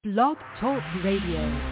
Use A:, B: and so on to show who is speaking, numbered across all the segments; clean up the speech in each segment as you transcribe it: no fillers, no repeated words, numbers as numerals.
A: Blog Talk Radio.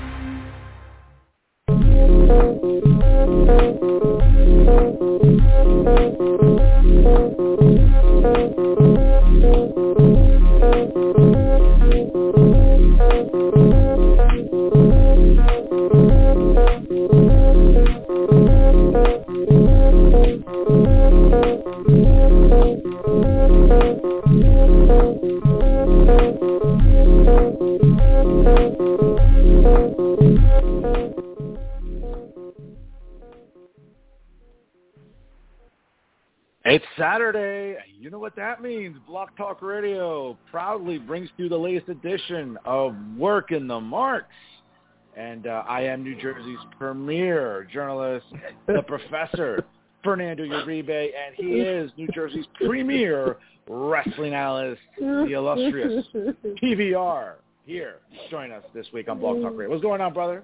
B: It's Saturday. You know what that means. Blog Talk Radio proudly brings you the latest edition of Working the Marks. And I am New Jersey's premier journalist, the professor, Fernando Uribe, and he is New Jersey's premier wrestling analyst, the illustrious PVR, here to join us this week on Blog Talk Radio. What's going on, brother?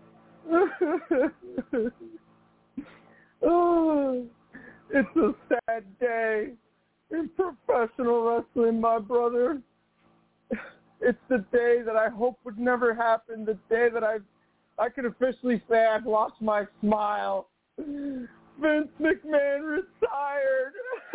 C: It's a sad day in professional wrestling, my brother. It's the day that I hope would never happen, the day that I can officially say I've lost my smile. Vince McMahon retired.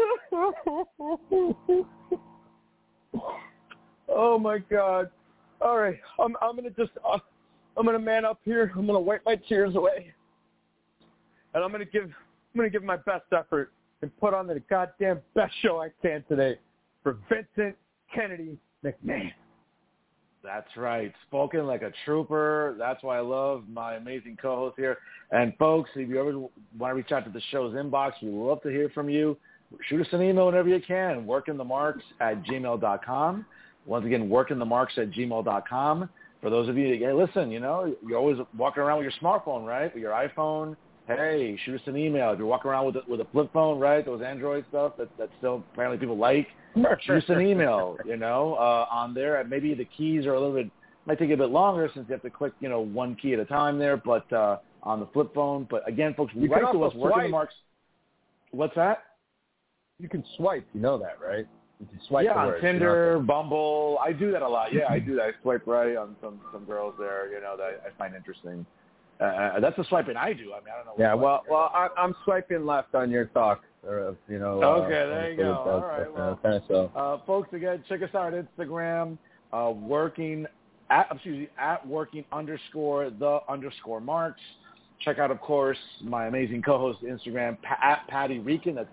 C: Oh, my God. All right, I'm gonna man up here. I'm gonna wipe my tears away, and I'm gonna give my best effort and put on the goddamn best show I can today for Vincent Kennedy McMahon.
B: That's right. Spoken like a trooper. That's why I love my amazing co-host here. And, folks, if you ever want to reach out to the show's inbox, we love to hear from you. Shoot us an email whenever you can, workingthemarks@gmail.com. Once again, workingthemarks@gmail.com. For those of you that, hey, listen, you know, you're always walking around with your smartphone, right, with your iPhone. Hey, shoot us an email. If you're walking around with a flip phone, right, those Android stuff that still apparently people like, shoot us an email, you know, on there. Maybe the keys are a little bit, might take a bit longer since you have to click, you know, one key at a time there, but on the flip phone. But, again, folks,
C: you
B: write to us, Working the Marks. What's that?
C: You can swipe. You know that, right? You can swipe.
B: Yeah,
C: the
B: on
C: words,
B: Tinder,
C: you know?
B: Bumble. I do that a lot. Yeah, I do that. I swipe right on some girls there, you know, that I find interesting. That's the swiping I do. I mean, I don't know.
C: Yeah, well, I'm swiping left on your talk, you know.
B: Okay, there you go. All right, well, folks, again, check us out on Instagram, at working_the_marks. Check out, of course, my amazing co-host Instagram at Patty Rican. That's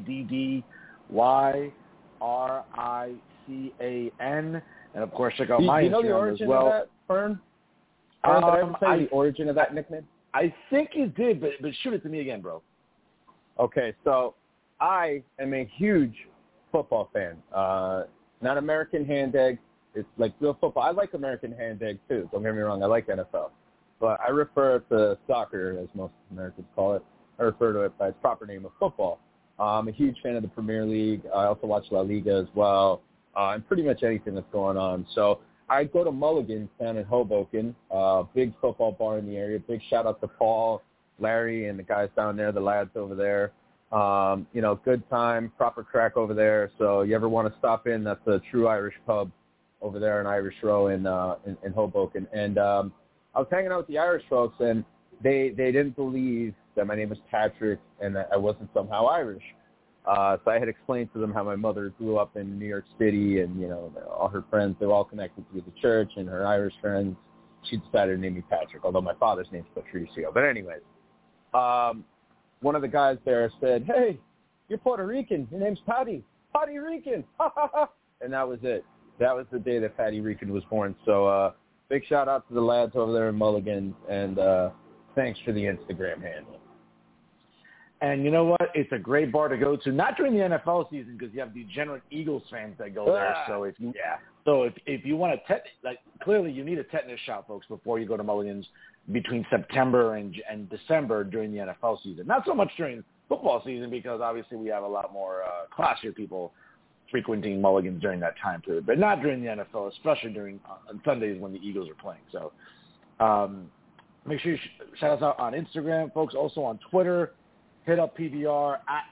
B: PADDYRICAN, and of course, check out my Instagram as well.
C: Do you know the origin of that, Fern? Did I ever say the origin of that nickname?
B: I think you did, but shoot it to me again, bro.
C: Okay, so I am a huge football fan. Not American hand egg. It's like real football. I like American hand egg, too. Don't get me wrong. I like NFL. But I refer to soccer, as most Americans call it. I refer to it by its proper name of football. I'm a huge fan of the Premier League. I also watch La Liga as well, and pretty much anything that's going on. So I go to Mulligan's down in Hoboken, big football bar in the area. Big shout-out to Paul, Larry, and the guys down there, the lads over there. You know, good time, proper crack over there. So you ever want to stop in, that's a true Irish pub over there in Irish Row in Hoboken. And I was hanging out with the Irish folks, and they didn't believe that my name was Patrick and that I wasn't somehow Irish. So I had explained to them how my mother grew up in New York City, and, you know, all her friends, they're all connected to the church, and her Irish friends, she decided to name me Patrick, although my father's name's Patricio. But anyways, one of the guys there said, hey, you're Puerto Rican. Your name's Patty Rican. And that was it. That was the day that Patty Rican was born. So big shout-out to the lads over there in Mulligan, and thanks for the Instagram handle.
B: And you know what? It's a great bar to go to, not during the NFL season because you have degenerate Eagles fans that go there. So if you want to clearly you need a tetanus shot, folks, before you go to Mulligan's between September and December during the NFL season. Not so much during football season because obviously we have a lot more classier people frequenting Mulligan's during that time period, but not during the NFL, especially during on Sundays when the Eagles are playing. So make sure you shout us out on Instagram, folks. Also on Twitter. Hit up PVR at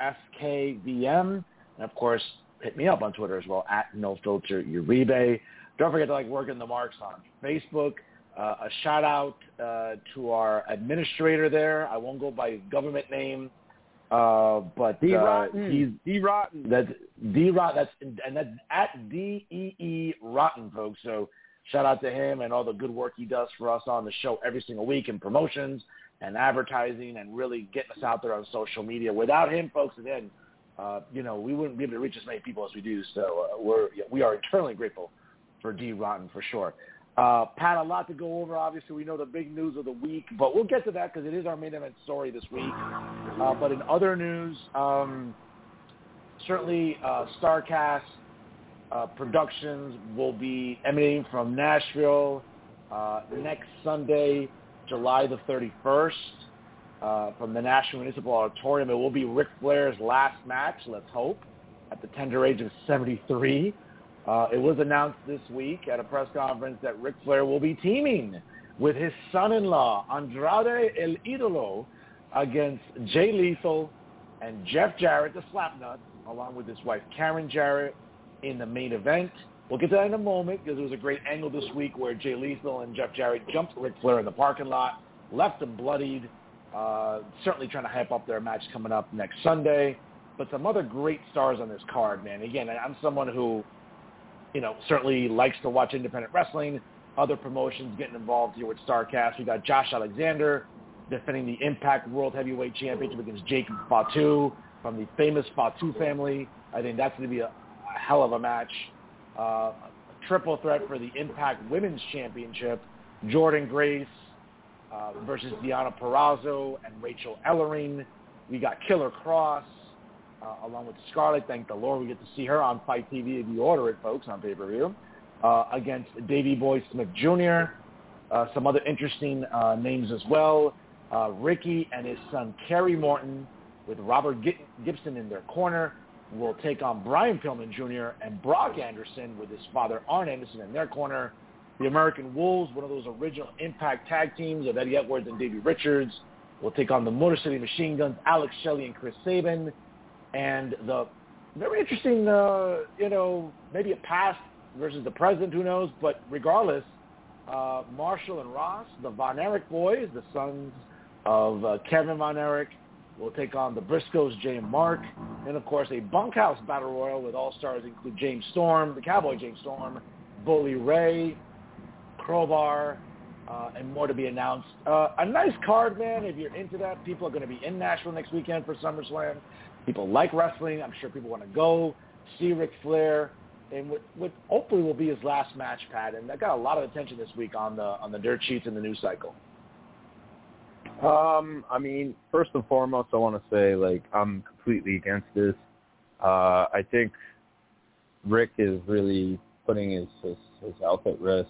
B: PatrickFKVM. And, of course, hit me up on Twitter as well, at NoFilterUribe. don't forget to working the marks on Facebook. A shout out to our administrator there. I won't go by his government name, but
C: D Rotten. D Rotten.
B: That's D Rotten. That's at DEE Rotten, folks. So shout out to him and all the good work he does for us on the show every single week in promotions and advertising and really getting us out there on social media. Without him, folks, again, we wouldn't be able to reach as many people as we do. So we are eternally grateful for D Rotten for sure. Pat, a lot to go over. Obviously, we know the big news of the week, but we'll get to that because it is our main event story this week. But in other news, certainly StarCast Productions will be emanating from Nashville next Sunday, July the 31st, from the Nashville Municipal Auditorium. It will be Ric Flair's last match, let's hope, at the tender age of 73. It was announced this week at a press conference that Ric Flair will be teaming with his son-in-law, Andrade El Idolo, against Jay Lethal and Jeff Jarrett, the Slapnut, along with his wife, Karen Jarrett, in the main event. We'll get to that in a moment because there was a great angle this week where Jay Lethal and Jeff Jarrett jumped Ric Flair in the parking lot, left him bloodied, certainly trying to hype up their match coming up next Sunday. But some other great stars on this card, man. Again, I'm someone who certainly likes to watch independent wrestling, other promotions getting involved here with StarCast. We got Josh Alexander defending the Impact World Heavyweight Championship against Jacob Fatu from the famous Fatu family. I think that's going to be a hell of a match. Triple threat for the Impact Women's Championship, Jordynne Grace versus Deonna Purrazzo and Rachel Ellering. We got Killer Cross along with Scarlett. Thank the Lord we get to see her on Fight TV if you order it, folks, on pay-per-view, against Davey Boy Smith Jr. Some other interesting names as well. Ricky and his son Kerry Morton with Robert Gibson in their corner will take on Brian Pillman Jr. and Brock Anderson with his father Arn Anderson in their corner. The American Wolves, one of those original Impact tag teams of Eddie Edwards and Davey Richards, will take on the Motor City Machine Guns, Alex Shelley and Chris Sabin. And the very interesting, maybe a past versus the present, who knows, but regardless, Marshall and Ross, the Von Erich boys, the sons of Kevin Von Erich, will take on the Briscoes, Jay and Mark. And, of course, a bunkhouse battle royal with all-stars include James Storm, the Cowboy James Storm, Bully Ray, Crowbar, and more to be announced. A nice card, man. If you're into that, people are going to be in Nashville next weekend for SummerSlam. People like wrestling. I'm sure people want to go see Ric Flair. And what hopefully will be his last match, Pat. And that got a lot of attention this week on the dirt sheets and the news cycle.
C: First and foremost, I want to say, I'm completely against this. I think Rick is really putting his health at risk.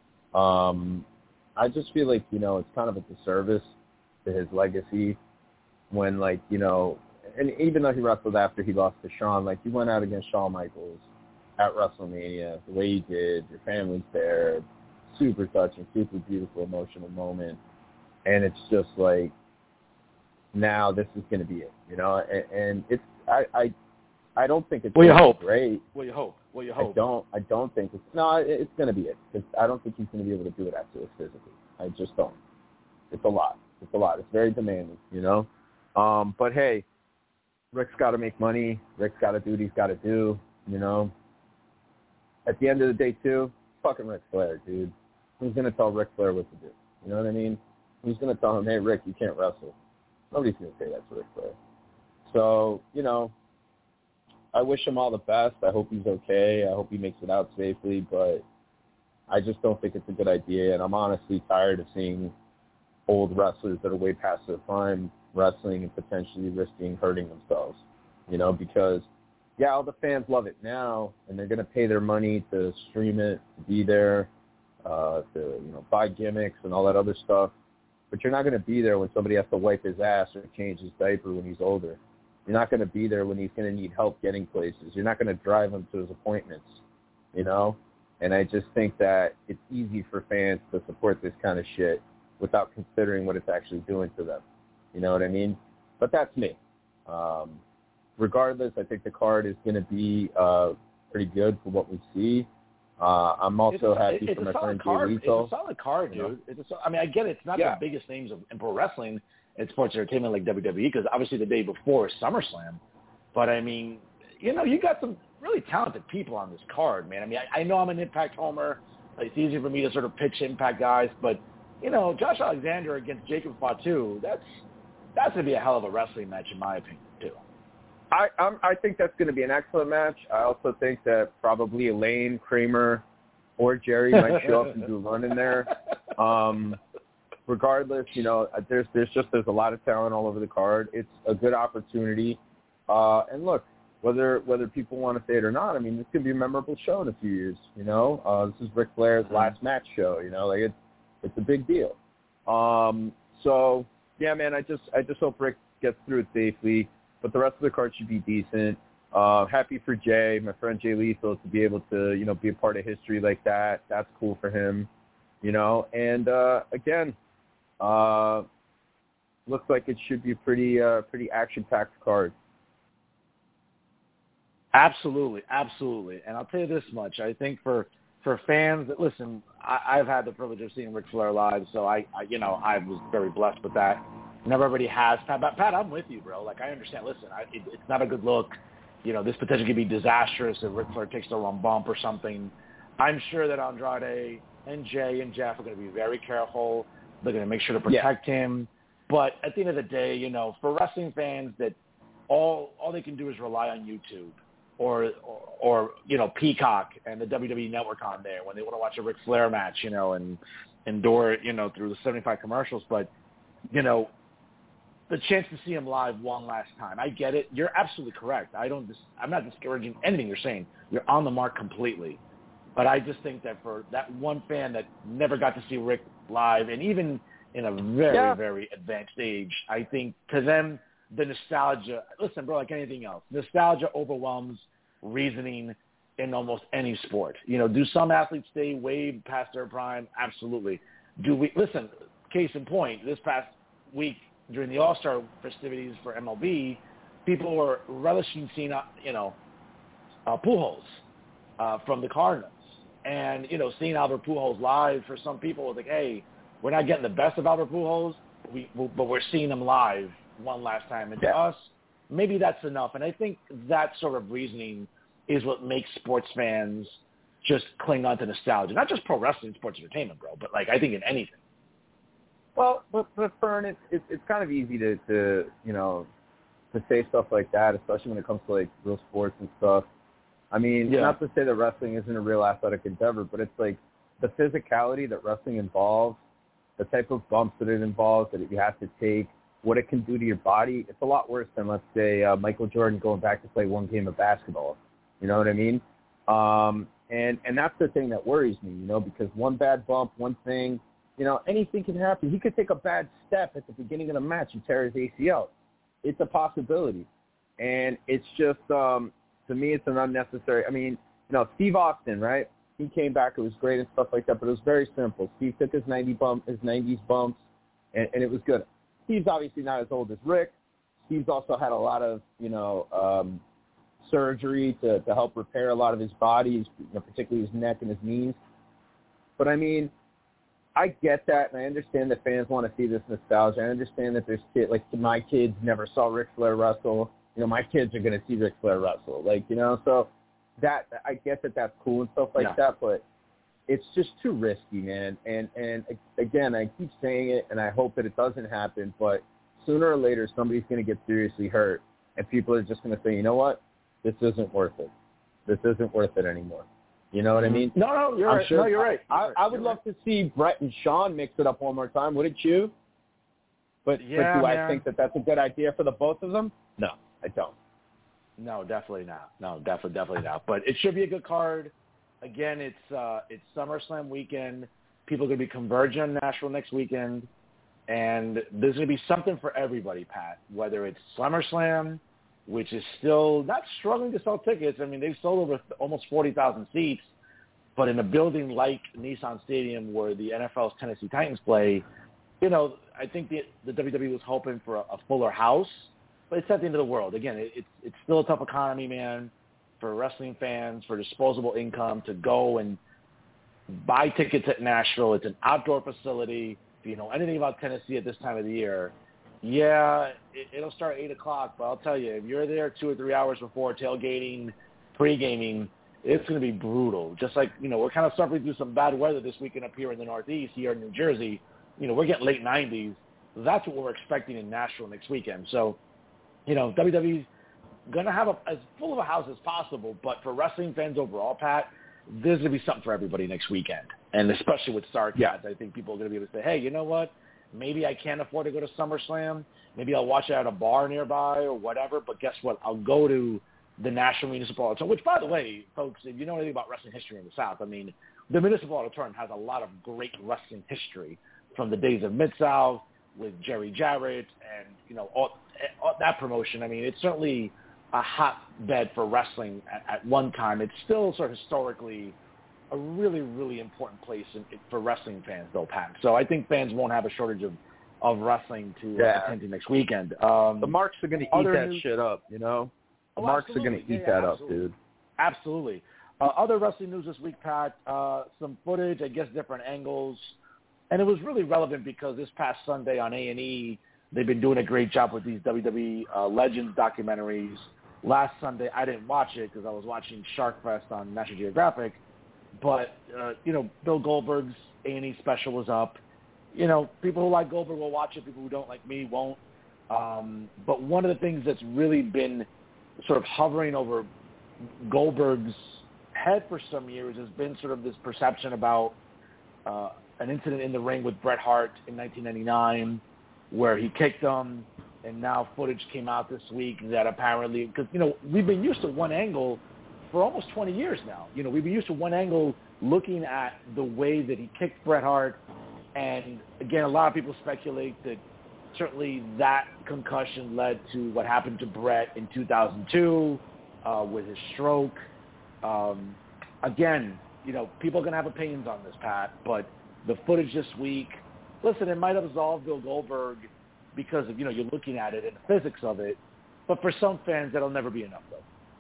C: I just feel like, it's kind of a disservice to his legacy when, and even though he wrestled after he lost to Shawn, he went out against Shawn Michaels at WrestleMania, the way he did, your family's there, super touching, super beautiful, emotional moment. And it's just now this is going to be it, and it's, I don't think it's great.
B: Well, you hope.
C: I don't think it's going to be it. I don't think he's going to be able to do it after this physically. I just don't. It's a lot. It's very demanding, But hey, Rick's got to make money. Rick's got to do what he's got to do, At the end of the day, too, fucking Ric Flair, dude. Who's going to tell Ric Flair what to do? You know what I mean? Who's going to tell him, hey, Rick, you can't wrestle? Nobody's going to say that to Ric Flair. So, I wish him all the best. I hope he's okay. I hope he makes it out safely, but I just don't think it's a good idea, and I'm honestly tired of seeing old wrestlers that are way past their prime wrestling and potentially risking hurting themselves, because, yeah, all the fans love it now, and they're going to pay their money to stream it, to be there, to, buy gimmicks and all that other stuff, but you're not going to be there when somebody has to wipe his ass or change his diaper when he's older. You're not going to be there when he's going to need help getting places. You're not going to drive him to his appointments, And I just think that it's easy for fans to support this kind of shit without considering what it's actually doing to them. You know what I mean? But that's me. Regardless, I think the card is going to be pretty good for what we see. I'm also happy for my friend Jay Lethal.
B: It's a solid card, dude. I mean, I get it. It's not the biggest names in pro wrestling and sports entertainment like WWE, because obviously the day before is SummerSlam. But, I mean, you got some really talented people on this card, man. I mean, I know I'm an Impact homer. It's easy for me to sort of pitch Impact guys. But, Josh Alexander against Jacob Fatu, that's going to be a hell of a wrestling match in my opinion, too.
C: I think that's going to be an excellent match. I also think that probably Elaine, Kramer, or Jerry might show up and do a run in there. Regardless, there's a lot of talent all over the card. It's a good opportunity. And look, whether people want to say it or not, I mean, this could be a memorable show in a few years. This is Ric Flair's last match show. It's a big deal. So yeah, man, I just hope Rick gets through it safely. But the rest of the card should be decent. Happy for Jay, my friend Jay Lethal, to be able to be a part of history like that. That's cool for him. And again, looks like it should be a pretty action-packed card.
B: Absolutely. And I'll tell you this much. I think for fans that listen, I've had the privilege of seeing Ric Flair live, so I was very blessed with that. Not everybody has. Pat, I'm with you, bro. Like, I understand. Listen, it's not a good look. This potentially could be disastrous if Ric Flair takes the wrong bump or something. I'm sure that Andrade and Jay and Jeff are going to be very careful. They're going to make sure to protect him. But at the end of the day, for wrestling fans that all they can do is rely on YouTube or Peacock and the WWE Network on there when they want to watch a Ric Flair match, and endure it, through the 75 commercials. But, the chance to see him live one last time. I get it. You're absolutely correct. I'm not discouraging anything you're saying. You're on the mark completely. But I just think that for that one fan that never got to see Rick live, and even in a very, very advanced age, I think to them, the nostalgia, listen, bro, like anything else, nostalgia overwhelms reasoning in almost any sport. Do some athletes stay way past their prime? Absolutely. Listen, case in point, this past week, during the All-Star festivities for MLB, people were relishing seeing, Pujols from the Cardinals. And, seeing Albert Pujols live for some people was like, hey, we're not getting the best of Albert Pujols, but we're seeing him live one last time. And to us, maybe that's enough. And I think that sort of reasoning is what makes sports fans just cling on to nostalgia. Not just pro wrestling, sports entertainment, bro, but, I think in anything.
C: Well, but Fern, it's kind of easy to say stuff like that, especially when it comes to real sports and stuff. I mean, not to say that wrestling isn't a real athletic endeavor, but it's the physicality that wrestling involves, the type of bumps that it involves, that you have to take, what it can do to your body. It's a lot worse than, let's say, Michael Jordan going back to play one game of basketball. You know what I mean? And that's the thing that worries me, because one bad bump, one thing, anything can happen. He could take a bad step at the beginning of the match and tear his ACL. It's a possibility. And it's just, to me, it's an unnecessary. I mean, Steve Austin, right? He came back. It was great and stuff like that, but it was very simple. Steve took his 90s bumps, and it was good. Steve's obviously not as old as Rick. Steve's also had a lot of, surgery to help repair a lot of his body, particularly his neck and his knees. But, I mean, I get that, and I understand that fans want to see this nostalgia. I understand that there's kids, my kids never saw Ric Flair wrestle. My kids are going to see Ric Flair wrestle. So that I get that that's cool and stuff like that, but it's just too risky, man. And again, I keep saying it, and I hope that it doesn't happen, but sooner or later somebody's going to get seriously hurt, and people are just going to say, you know what, this isn't worth it. This isn't worth it anymore. You know what I mean?
B: No, you're right.
C: Sure,
B: no, you're right.
C: I would love to see Brett and Sean mix it up one more time, wouldn't you? But do I think that that's a good idea for the both of them? No, I don't.
B: No, definitely not. No, definitely not. But it should be a good card. Again, it's SummerSlam weekend. People are going to be converging on Nashville next weekend. And there's going to be something for everybody, Pat, whether it's SummerSlam, which is still not struggling to sell tickets. I mean, they've sold over almost 40,000 seats. But in a building like Nissan Stadium where the NFL's Tennessee Titans play, I think the WWE was hoping for a fuller house. But it's at the end of the world. Again, it's still a tough economy, man, for wrestling fans, for disposable income to go and buy tickets at Nashville. It's an outdoor facility. If you know anything about Tennessee at this time of the year, it'll start at 8 o'clock. But I'll tell you, if you're there 2 or 3 hours before tailgating, pre-gaming, it's going to be brutal. Just like, we're kind of suffering through some bad weather this weekend up here in the Northeast, here in New Jersey. We're getting late 90s. That's what we're expecting in Nashville next weekend. So, WWE's going to have as full of a house as possible. But for wrestling fans overall, Pat, there's going to be something for everybody next weekend. And especially with StarCast, I think people are going to be able to say, hey, you know what? Maybe I can't afford to go to SummerSlam. Maybe I'll watch it at a bar nearby or whatever. But guess what? I'll go to the National Municipal Auditorium, which, by the way, folks, if you know anything about wrestling history in the South, I mean, the Municipal Auditorium has a lot of great wrestling history from the days of Mid-South with Jerry Jarrett and, all that promotion. I mean, it's certainly a hotbed for wrestling at one time. It's still sort of historically a really, really important place for wrestling fans, though, Pat. So I think fans won't have a shortage of wrestling to attend to next weekend.
C: The Marks are going to eat that shit up, The Marks are going to eat that up, dude.
B: Absolutely. Other wrestling news this week, Pat, some footage, I guess different angles. And it was really relevant because this past Sunday on A&E, they've been doing a great job with these WWE Legends documentaries. Last Sunday, I didn't watch it because I was watching Shark Fest on National Geographic. But, Bill Goldberg's A&E special was up. People who like Goldberg will watch it. People who don't like me won't. But one of the things that's really been sort of hovering over Goldberg's head for some years has been sort of this perception about an incident in the ring with Bret Hart in 1999 where he kicked him, and now footage came out this week that apparently, because, we've been used to one angle for almost 20 years now. We've been used to one angle looking at the way that he kicked Bret Hart, and again, a lot of people speculate that certainly that concussion led to what happened to Bret in 2002 with his stroke. Again, people are going to have opinions on this, Pat, but the footage this week, listen, it might absolve Bill Goldberg because of, you're looking at it and the physics of it, but for some fans, that'll never be enough, though.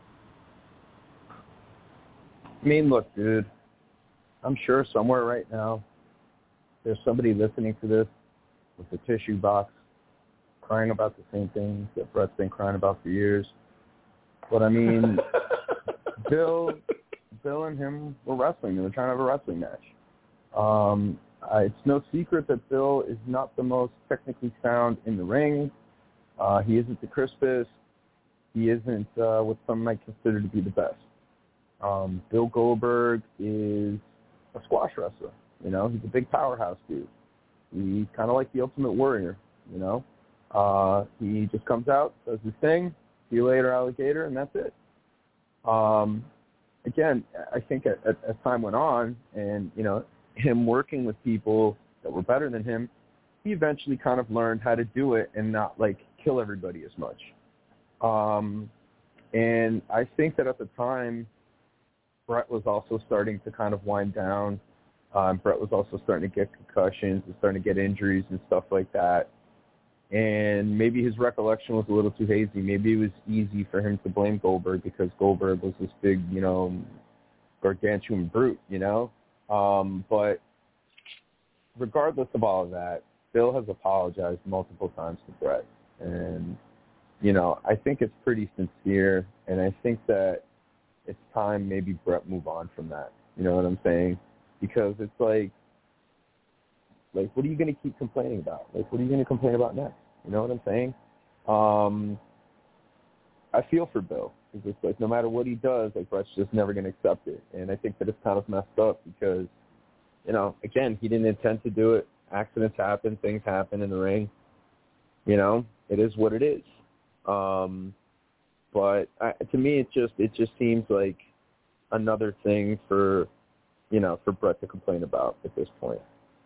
C: I mean, look, dude, I'm sure somewhere right now there's somebody listening to this with a tissue box crying about the same things that Bret's been crying about for years. But, I mean, Bill and him were wrestling. They were trying to have a wrestling match. It's no secret that Bill is not the most technically sound in the ring. He isn't the crispest. He isn't what some might consider to be the best. Bill Goldberg is a squash wrestler. He's a big powerhouse dude. He's kind of like the Ultimate Warrior. He just comes out, does his thing, see you later, alligator, and that's it. Again, I think as time went on, and him working with people that were better than him, he eventually kind of learned how to do it and not kill everybody as much. And I think that at the time, Bret was also starting to kind of wind down. Bret was also starting to get concussions and starting to get injuries and stuff like that. And maybe his recollection was a little too hazy. Maybe it was easy for him to blame Goldberg because Goldberg was this big, gargantuan brute, But regardless of all of that, Bill has apologized multiple times to Bret. And, I think it's pretty sincere. And I think that it's time maybe Bret move on from that. You know what I'm saying? Because it's like, what are you going to keep complaining about? What are you going to complain about next? You know what I'm saying? I feel for Bill. Because it's no matter what he does, Bret's just never going to accept it. And I think that it's kind of messed up because, again, he didn't intend to do it. Accidents happen. Things happen in the ring. It is what it is. But to me, it just seems like another thing for Bret to complain about at this point.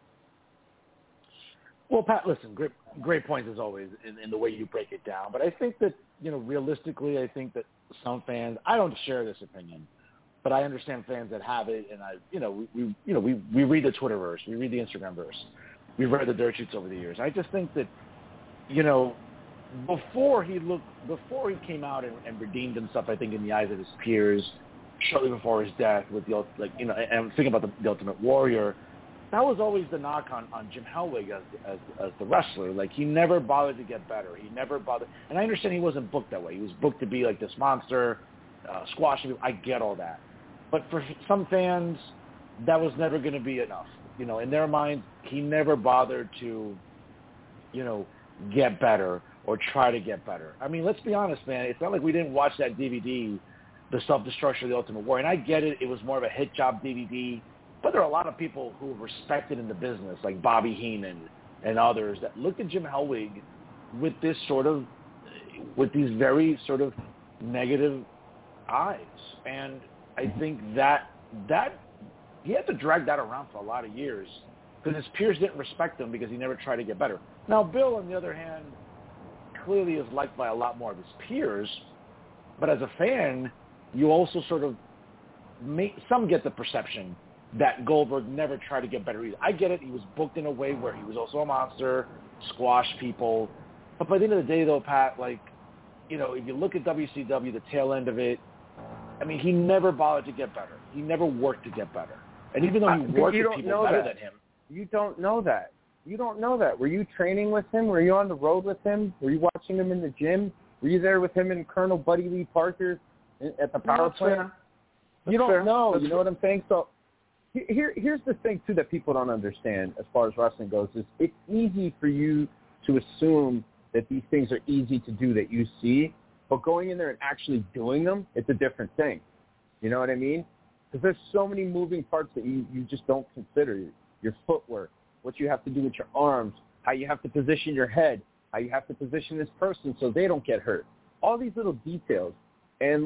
B: Well, Pat, listen, great points as always in the way you break it down. But I think that, realistically, I think that some fans, I don't share this opinion, but I understand fans that have it. And we read the Twitterverse, we read the Instagramverse, we've read the dirt sheets over the years. I just think that, before he came out and redeemed himself, I think in the eyes of his peers, shortly before his death with and I'm thinking about the Ultimate Warrior. That was always the knock on Jim Hellwig as the wrestler. Like, he never bothered to get better. He never bothered. And I understand he wasn't booked that way. He was booked to be like this monster, squashing people. I get all that. But for some fans, that was never going to be enough. In their minds, he never bothered to, get better or try to get better. I mean, let's be honest, man. It's not like we didn't watch that DVD, The Self-Destruction of the Ultimate Warrior. And I get it. It was more of a hit job DVD. But there are a lot of people who are respected in the business, like Bobby Heenan and others, that looked at Jim Hellwig with these very sort of negative eyes. And I think that he had to drag that around for a lot of years because his peers didn't respect him because he never tried to get better. Now, Bill, on the other hand, clearly is liked by a lot more of his peers. But as a fan, you also sort of some get the perception that Goldberg never tried to get better either. I get it. He was booked in a way where he was also a monster, squashed people. But by the end of the day, though, Pat, if you look at WCW, the tail end of it, I mean, he never bothered to get better. He never worked to get better. And even though he worked with people better than him.
C: You don't know that. You don't know that. Were you training with him? Were you on the road with him? Were you watching him in the gym? Were you there with him and Colonel Buddy Lee Parker at the power plant? You don't know. You know what I'm saying? So here's the thing, too, that people don't understand as far as wrestling goes, is it's easy for you to assume that these things are easy to do that you see, but going in there and actually doing them, it's a different thing. You know what I mean? Because there's so many moving parts that you just don't consider. Your footwork, what you have to do with your arms, how you have to position your head, how you have to position this person so they don't get hurt. All these little details. And,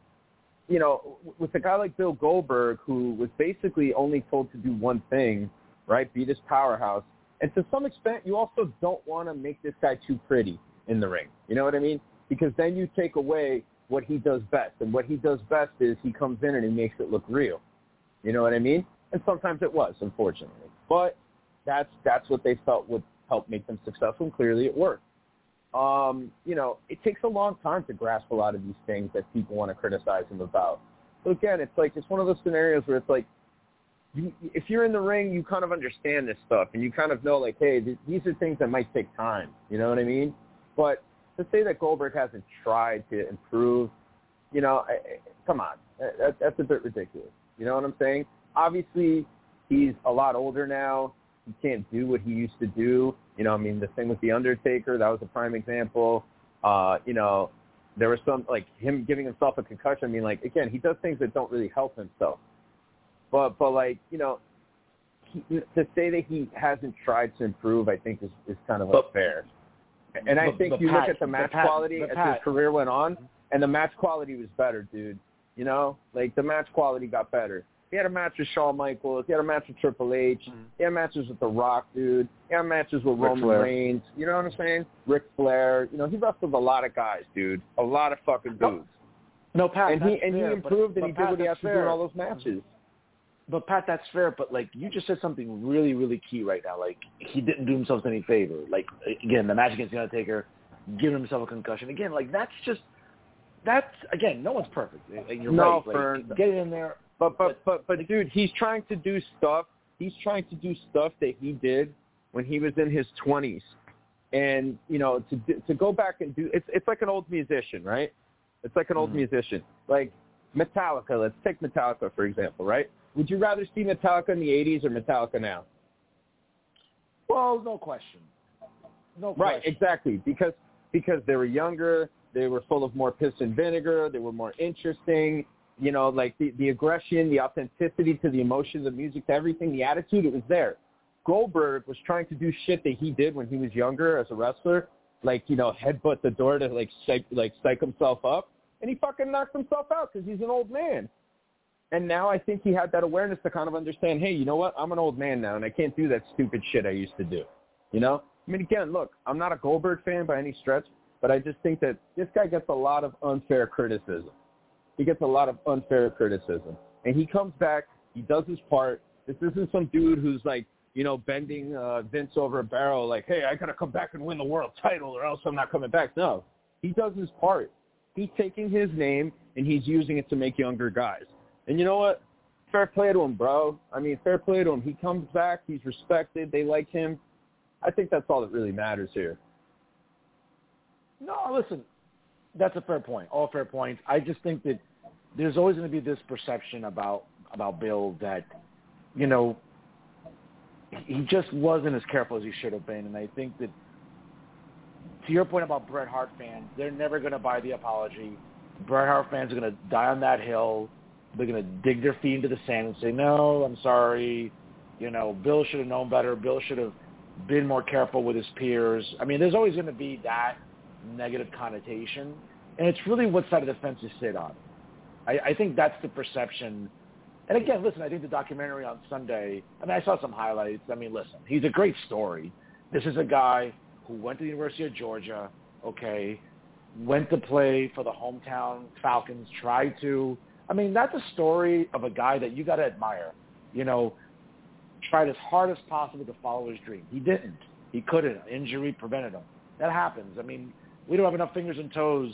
C: with a guy like Bill Goldberg, who was basically only told to do one thing, right, be this powerhouse, and to some extent, you also don't want to make this guy too pretty in the ring. You know what I mean? Because then you take away what he does best. And what he does best is he comes in and he makes it look real. You know what I mean? And sometimes it was, unfortunately. But that's what they felt would help make them successful, and clearly it worked. It takes a long time to grasp a lot of these things that people want to criticize him about. So again, it's one of those scenarios where it's like, if you're in the ring, you kind of understand this stuff, and you kind of know, like, hey, these are things that might take time. You know what I mean? But to say that Goldberg hasn't tried to improve, come on, that's a bit ridiculous. You know what I'm saying? Obviously, he's a lot older now. He can't do what he used to do. The thing with The Undertaker, that was a prime example. There was some, like, him giving himself a concussion. Again, he does things that don't really help himself. But to say that he hasn't tried to improve, I think is kind of unfair. And I think you look at the match quality as his career went on, and the match quality was better, dude. The match quality got better. He had a match with Shawn Michaels. He had a match with Triple H. He had matches with The Rock, dude. He had matches with Roman Reigns. You know what I'm saying? Ric Flair. He wrestled a lot of guys, dude. A lot of fucking dudes.
B: No, Pat,
C: and he improved, and he did what he had to do in all those matches.
B: But, Pat, that's fair. But, you just said something really, really key right now. He didn't do himself any favor. Again, the match against The Undertaker, giving himself a concussion. Again, again, no one's perfect. You're right. Get in there.
C: But dude, he's trying to do stuff. He's trying to do stuff that he did when he was in his 20s, and to go back and do it's like an old musician, right? It's like an old musician, like Metallica. Let's take Metallica for example, right? Would you rather see Metallica in the 80s or Metallica now?
B: Well, no question.
C: Right, exactly, because they were younger, they were full of more piss and vinegar, they were more interesting. The aggression, the authenticity to the emotion, the music, to everything, the attitude, it was there. Goldberg was trying to do shit that he did when he was younger as a wrestler, headbutt the door to, psych himself up, and he fucking knocked himself out because he's an old man. And now I think he had that awareness to kind of understand, hey, you know what? I'm an old man now, and I can't do that stupid shit I used to do. Again, look, I'm not a Goldberg fan by any stretch, but I just think that this guy gets a lot of unfair criticism. He gets a lot of unfair criticism. And he comes back, he does his part. This isn't some dude who's bending Vince over a barrel hey, I got to come back and win the world title or else I'm not coming back. No, he does his part. He's taking his name and he's using it to make younger guys. And you know what? Fair play to him, bro. I mean, fair play to him. He comes back. He's respected. They like him. I think that's all that really matters here.
B: No, listen, that's a fair point. All fair points. I just think that there's always going to be this perception about Bill that, you know, he just wasn't as careful as he should have been. And I think that, to your point about Bret Hart fans, they're never going to buy the apology. Bret Hart fans are going to die on that hill. They're going to dig their feet into the sand and say, no, I'm sorry. You know, Bill should have known better. Bill should have been more careful with his peers. I mean, there's always going to be that negative connotation. And it's really what side of the fence you sit on. I think that's the perception. And again, listen, I think the documentary on Sunday, I mean, I saw some highlights. I mean, listen, he's a great story. This is a guy who went to the University of Georgia, okay, went to play for the hometown Falcons, tried to. I mean, that's a story of a guy that you got to admire. You know, tried as hard as possible to follow his dream. He didn't. He couldn't. Injury prevented him. That happens. I mean, we don't have enough fingers and toes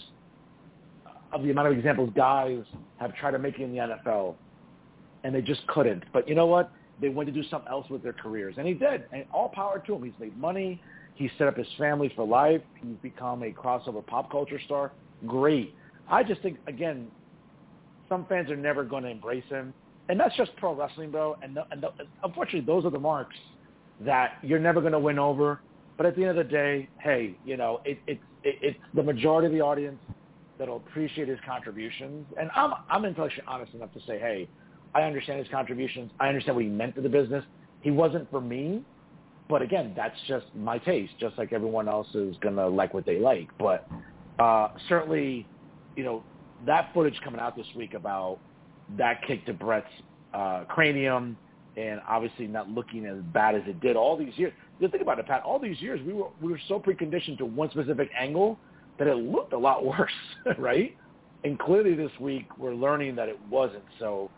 B: of the amount of examples guys have tried to make it in the NFL, and they just couldn't. But you know what? They went to do something else with their careers, and he did. And all power to him. He's made money. He set up his family for life. He's become a crossover pop culture star. Great. I just think, again, some fans are never going to embrace him. And that's just pro wrestling, bro. And unfortunately, those are the marks that you're never going to win over. But at the end of the day, hey, you know, it's the majority of the audience that'll appreciate his contributions. And I'm intellectually honest enough to say, hey, I understand his contributions. I understand what he meant to the business. He wasn't for me. But again, that's just my taste, just like everyone else is going to like what they like. But certainly, you know, that footage coming out this week about that kick to Bret's cranium and obviously not looking as bad as it did all these years. The thing about it, Pat, all these years we were so preconditioned to one specific angle that it looked a lot worse, right? And clearly this week we're learning that it wasn't. So,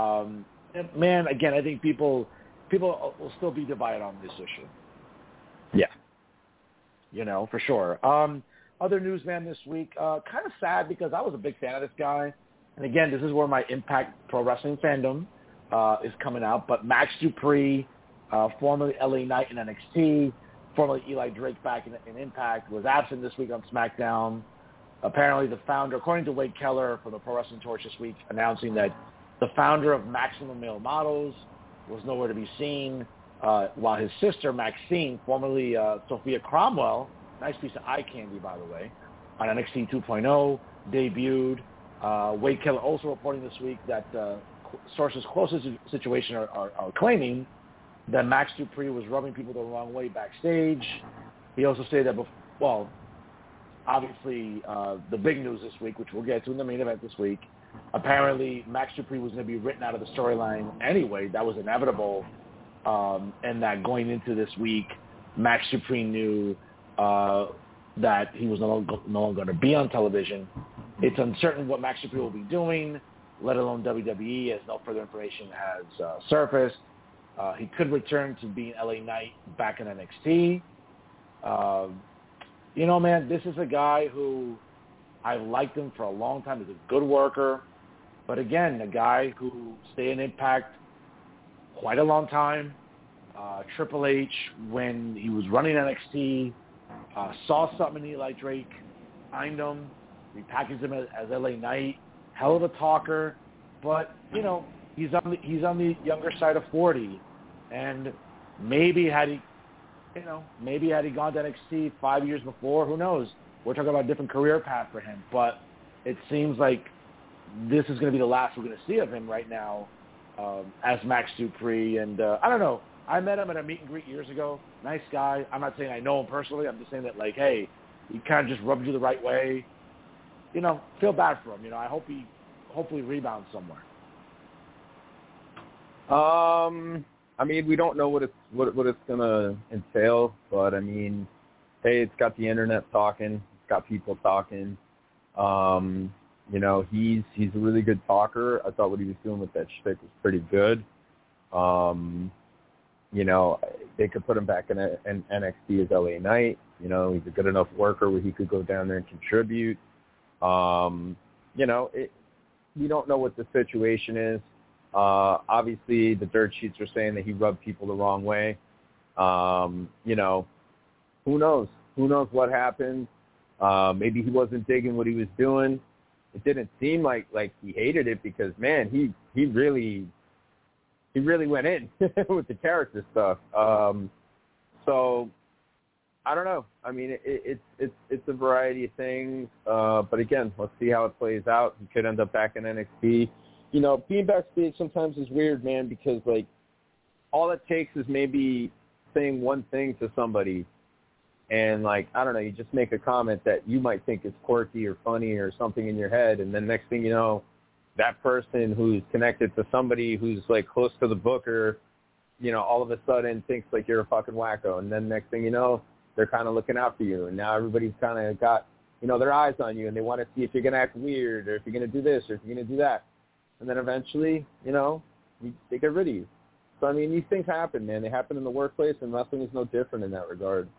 B: man, again, I think people will still be divided on this issue.
C: Yeah.
B: You know, for sure. Other news, man, this week, kind of sad because I was a big fan of this guy. And again, this is where my Impact Pro Wrestling fandom is coming out. But Max Dupree, formerly LA Knight in NXT, formerly Eli Drake back in Impact, was absent this week on SmackDown. Apparently the founder, according to Wade Keller from the Pro Wrestling Torch this week, announcing that the founder of Maximum Male Models was nowhere to be seen, while his sister, Maxine, formerly Sophia Cromwell, nice piece of eye candy, by the way, on NXT 2.0, debuted. Wade Keller also reporting this week that sources closest to the situation are claiming that Max Dupree was rubbing people the wrong way backstage. He also stated that, obviously the big news this week, which we'll get to in the main event this week, apparently Max Dupree was going to be written out of the storyline anyway. That was inevitable. And that going into this week, Max Dupree knew that he was no longer going to be on television. It's uncertain what Max Dupree will be doing, let alone WWE, as no further information has surfaced. He could return to being LA Knight back in NXT. You know, man, this is a guy who I've liked him for a long time. He's a good worker. But again, a guy who stayed in Impact quite a long time. Triple H, when he was running NXT, saw something in Eli Drake, signed him, repackaged him as LA Knight. Hell of a talker. But, you know, he's on the younger side of 40. And maybe had he gone to NXT 5 years before, who knows? We're talking about a different career path for him. But it seems like this is going to be the last we're going to see of him right now as Max Dupree. And I don't know. I met him at a meet and greet years ago. Nice guy. I'm not saying I know him personally. I'm just saying that, like, hey, he kind of just rubbed you the right way. You know, feel bad for him. You know, I hope he hopefully rebounds somewhere.
C: I mean, we don't know what it's gonna entail, but I mean, hey, it's got the internet talking, it's got people talking. You know, he's a really good talker. I thought what he was doing with that shtick was pretty good. You know, they could put him back in NXT as LA Knight. You know, he's a good enough worker where he could go down there and contribute. You know, we don't know what the situation is. Obviously, the dirt sheets are saying that he rubbed people the wrong way. You know, who knows? Who knows what happened? Maybe he wasn't digging what he was doing. It didn't seem like he hated it because, man, he really went in with the character stuff. So I don't know. I mean, it's a variety of things. But again, let's see how it plays out. He could end up back in NXT. You know, being backstage sometimes is weird, man, because like all it takes is maybe saying one thing to somebody, and like I don't know, you just make a comment that you might think is quirky or funny or something in your head, and then next thing you know, that person who's connected to somebody who's like close to the booker, you know, all of a sudden thinks like you're a fucking wacko, and then next thing you know, they're kind of looking out for you, and now everybody's kind of got, you know, their eyes on you, and they want to see if you're going to act weird or if you're going to do this or if you're going to do that. And then eventually, you know, they get rid of you. So, I mean, these things happen, man. They happen in the workplace, and wrestling is no different in that regard.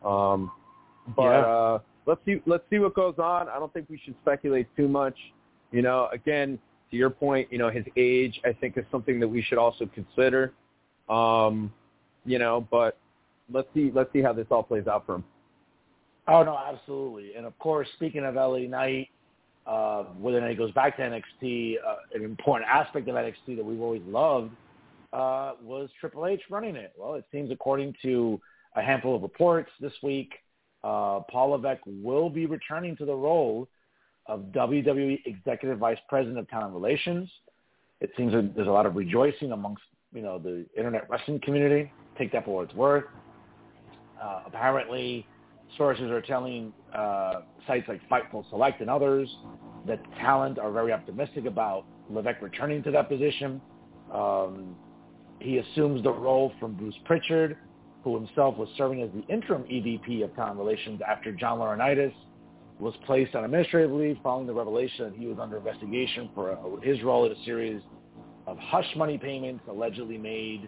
C: Let's see what goes on. I don't think we should speculate too much. You know, again, to your point, you know, his age, I think, is something that we should also consider. You know, but let's see how this all plays out for him.
B: Oh, no, absolutely. And, of course, speaking of LA Knight, whether or not he goes back to NXT, an important aspect of NXT that we've always loved was Triple H running it. Well, it seems according to a handful of reports this week, Paul Levesque will be returning to the role of WWE Executive Vice President of Talent Relations. It seems that there's a lot of rejoicing amongst, you know, the internet wrestling community. Take that for what it's worth. Apparently, sources are telling sites like Fightful Select and others that talent are very optimistic about Levesque returning to that position. He assumes the role from Bruce Pritchard, who himself was serving as the interim EVP of Talent Relations after John Laurinaitis was placed on administrative leave following the revelation that he was under investigation for his role in a series of hush money payments allegedly made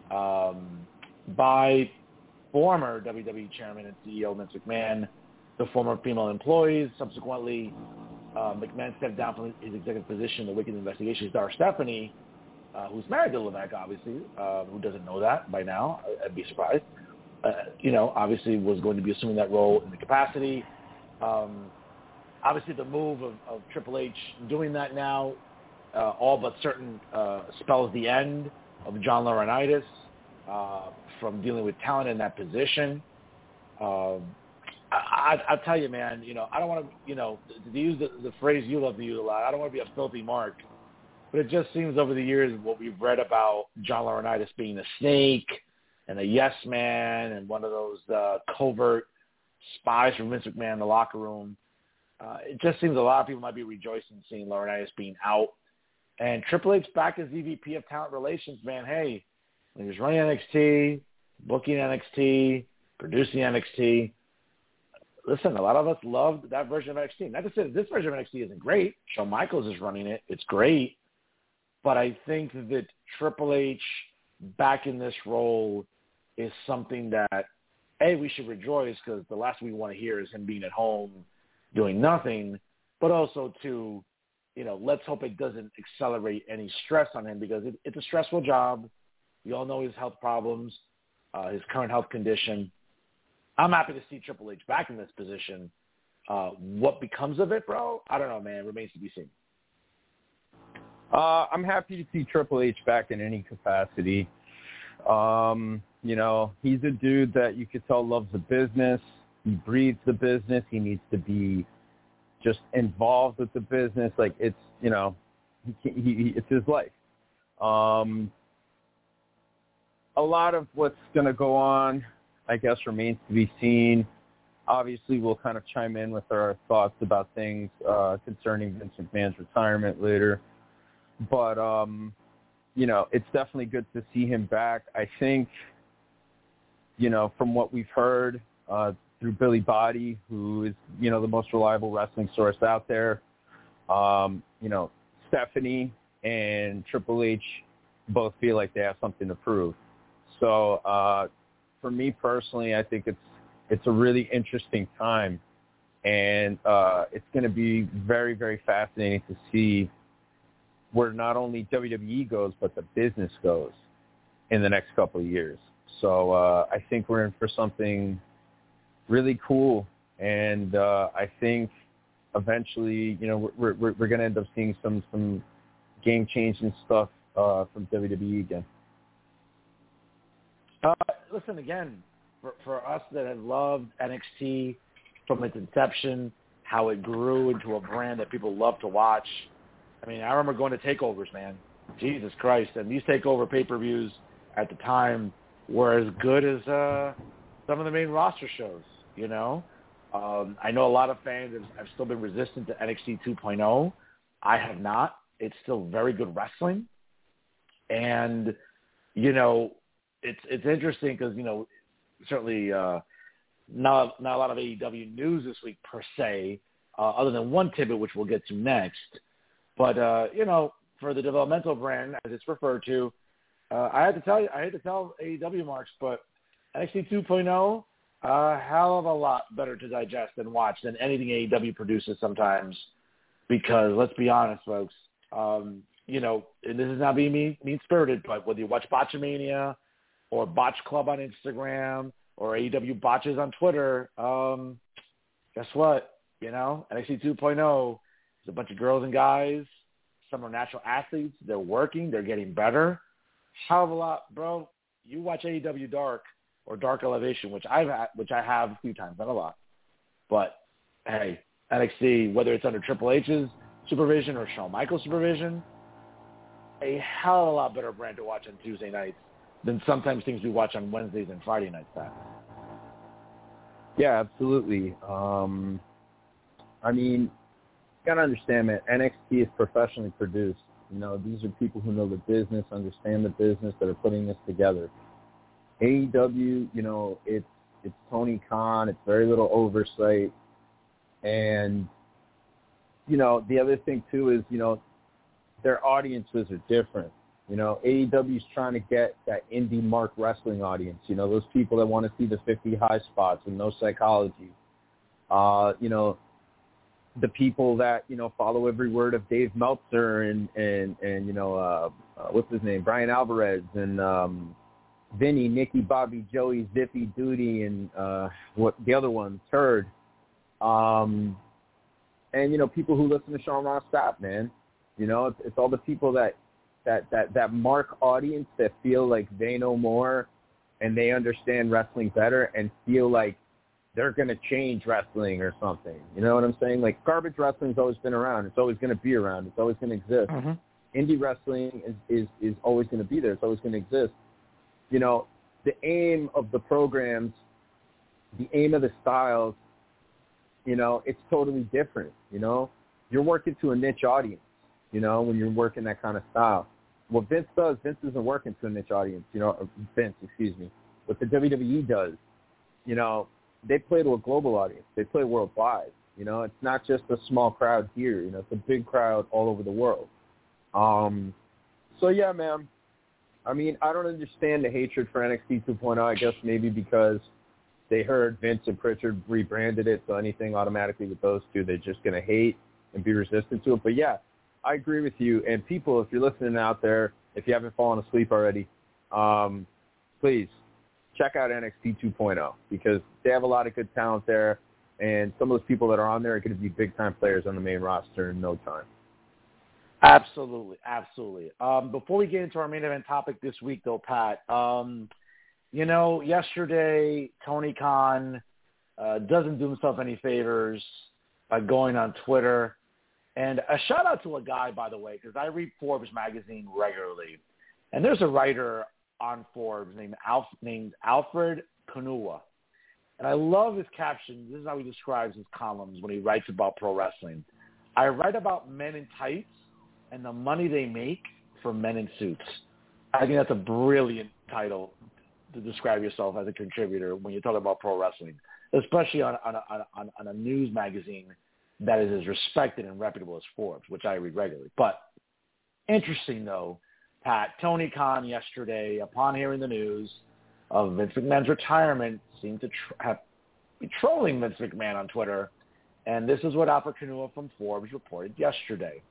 B: by former WWE Chairman and CEO Vince McMahon to former female employees. Subsequently, McMahon stepped down from his executive position in the Wicked Investigations. Dara Stephanie, who's married to Levesque, obviously, who doesn't know that by now, I'd be surprised, you know, obviously was going to be assuming that role in the capacity. Obviously, the move of Triple H doing that now, all but certain, spells the end of John Laurinaitis from dealing with talent in that position. I'll tell you, man, you know, I don't want to, you know, to use the phrase you love to use a lot, I don't want to be a filthy mark, but it just seems over the years what we've read about John Laurinaitis being a snake and a yes man and one of those covert spies from Vince McMahon in the locker room. It just seems a lot of people might be rejoicing seeing Laurinaitis being out. And Triple H back as EVP of Talent Relations, man, hey, when he was running NXT, booking NXT, producing NXT, listen, a lot of us loved that version of NXT. Not to say that this version of NXT isn't great. Shawn Michaels is running it. It's great. But I think that Triple H back in this role is something that, A, we should rejoice because the last we want to hear is him being at home doing nothing, but also to, you know, let's hope it doesn't accelerate any stress on him because it's a stressful job. We all know his health problems, his current health condition. I'm happy to see Triple H back in this position. What becomes of it, bro? I don't know, man. It remains to be seen.
C: I'm happy to see Triple H back in any capacity. You know, he's a dude that you could tell loves the business. He breathes the business. He needs to be just involved with the business. Like, it's, you know, it's his life. A lot of what's going to go on, I guess, remains to be seen. Obviously, we'll kind of chime in with our thoughts about things concerning Vince McMahon's retirement later. But, you know, it's definitely good to see him back. I think, you know, from what we've heard through Billy Body, who is, you know, the most reliable wrestling source out there, you know, Stephanie and Triple H both feel like they have something to prove. So for me personally, I think it's a really interesting time, and it's going to be very, very fascinating to see where not only WWE goes, but the business goes in the next couple of years. So I think we're in for something really cool, and I think eventually, we're going to end up seeing some game-changing stuff from WWE again.
B: Listen, again, for us that have loved NXT from its inception, how it grew into a brand that people love to watch. I mean, I remember going to takeovers, man. Jesus Christ. And these takeover pay-per-views at the time were as good as some of the main roster shows, I know a lot of fans have still been resistant to NXT 2.0. I have not. It's still very good wrestling. And, it's interesting because, certainly not a lot of AEW news this week per se, other than one tidbit, which we'll get to next. But, for the developmental brand, as it's referred to, I hate to tell AEW marks, but NXT 2.0, a hell of a lot better to digest and watch than anything AEW produces sometimes. Because let's be honest, folks, and this is not being mean-spirited, but whether you watch Botchamania or Botch Club on Instagram or AEW Botches on Twitter, guess what? NXT 2.0 is a bunch of girls and guys. Some are natural athletes. They're working. They're getting better. Hell of a lot, bro. You watch AEW Dark or Dark Elevation, which I have a few times, not a lot. But, hey, NXT, whether it's under Triple H's supervision or Shawn Michaels' supervision, a hell of a lot better brand to watch on Tuesday nights than sometimes things we watch on Wednesdays and Friday nights.
C: Yeah, absolutely. I mean, you got to understand, man, NXT is professionally produced. These are people who know the business, understand the business, that are putting this together. AEW, it's Tony Khan. It's very little oversight. And, the other thing, too, is, their audiences are different. AEW's trying to get that indie mark wrestling audience, those people that want to see the 50 high spots and no psychology. The people that, follow every word of Dave Meltzer and what's his name, Brian Alvarez and Vinny, Nikki, Bobby, Joey, Zippy, Duty, and what the other one, Turd. And, people who listen to Sean Ross Sapp, man. It's all the people that mark audience that feel like they know more and they understand wrestling better and feel like they're going to change wrestling or something. You know what I'm saying? Like, garbage wrestling's always been around. It's always going to be around. It's always going to exist. Mm-hmm. Indie wrestling is always going to be there. It's always going to exist. The aim of the programs, the aim of the styles, it's totally different. You're working to a niche audience, when you're working that kind of style. What Vince isn't working to a niche audience, What the WWE does, they play to a global audience. They play worldwide. It's not just a small crowd here. It's a big crowd all over the world. So, yeah, man. I mean, I don't understand the hatred for NXT 2.0. I guess maybe because they heard Vince and Pritchard rebranded it, so anything automatically with those two, they're just going to hate and be resistant to it. But, yeah, I agree with you. And people, if you're listening out there, if you haven't fallen asleep already, please check out NXT 2.0 because they have a lot of good talent there, and some of those people that are on there are going to be big-time players on the main roster in no time.
B: Absolutely, absolutely. Before we get into our main event topic this week, though, Pat, yesterday Tony Khan doesn't do himself any favors by going on Twitter. And a shout-out to a guy, by the way, because I read Forbes magazine regularly. And there's a writer on Forbes named Alfred Kanua. And I love his caption. This is how he describes his columns when he writes about pro wrestling. I write about men in tights and the money they make for men in suits. I think that's a brilliant title to describe yourself as a contributor when you're talking about pro wrestling, especially on a news magazine that is as respected and reputable as Forbes, which I read regularly. But interesting, though, Pat, Tony Khan yesterday, upon hearing the news of Vince McMahon's retirement, seemed to be trolling Vince McMahon on Twitter. And this is what Alfred Kanua from Forbes reported yesterday.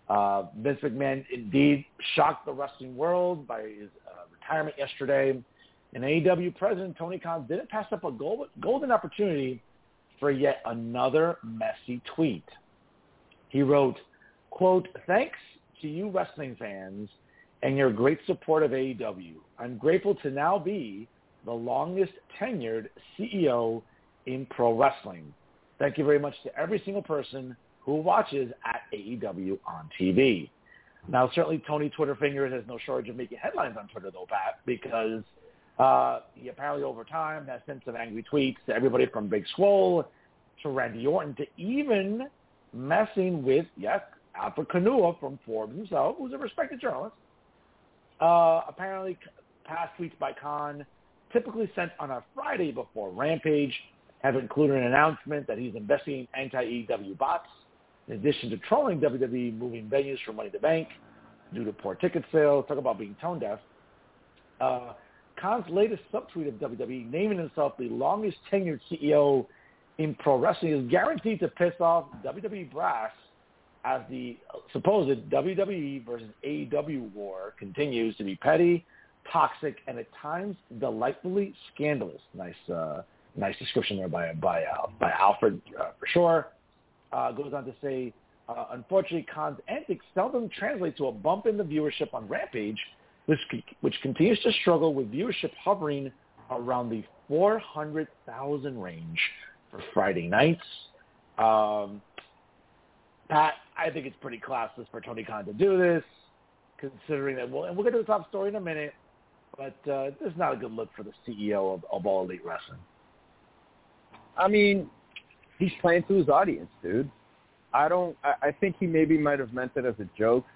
B: Vince McMahon indeed shocked the wrestling world by his retirement yesterday. And AEW president Tony Khan didn't pass up a golden opportunity for yet another messy tweet. He wrote, quote, "Thanks to you wrestling fans and your great support of AEW. I'm grateful to now be the longest tenured CEO in pro wrestling. Thank you very much to every single person who watches at AEW on TV." Now, certainly Tony Twitterfingers has no shortage of making headlines on Twitter, though, Pat, because he apparently over time has sent some angry tweets to everybody from Big Swole to Randy Orton to even messing with, yes, Alfred Kanua from Forbes himself, who's a respected journalist. Apparently, past tweets by Khan, typically sent on a Friday before Rampage, have included an announcement that he's investigating anti-AEW bots, in addition to trolling WWE moving venues for Money in the Bank due to poor ticket sales. Talk about being tone deaf. Khan's latest subtweet of WWE, naming himself the longest tenured CEO in pro wrestling, is guaranteed to piss off WWE brass as the supposed WWE versus AEW war continues to be petty, toxic, and at times delightfully scandalous. Nice description there by Alfred for sure. Goes on to say, unfortunately, Khan's antics seldom translate to a bump in the viewership on Rampage, which continues to struggle with viewership hovering around the 400,000 range for Friday nights. Pat, I think it's pretty classless for Tony Khan to do this, considering that, and we'll get to the top story in a minute, but this is not a good look for the CEO of All Elite Wrestling.
C: I mean, he's playing to his audience, dude. I think he maybe might have meant it as a joke.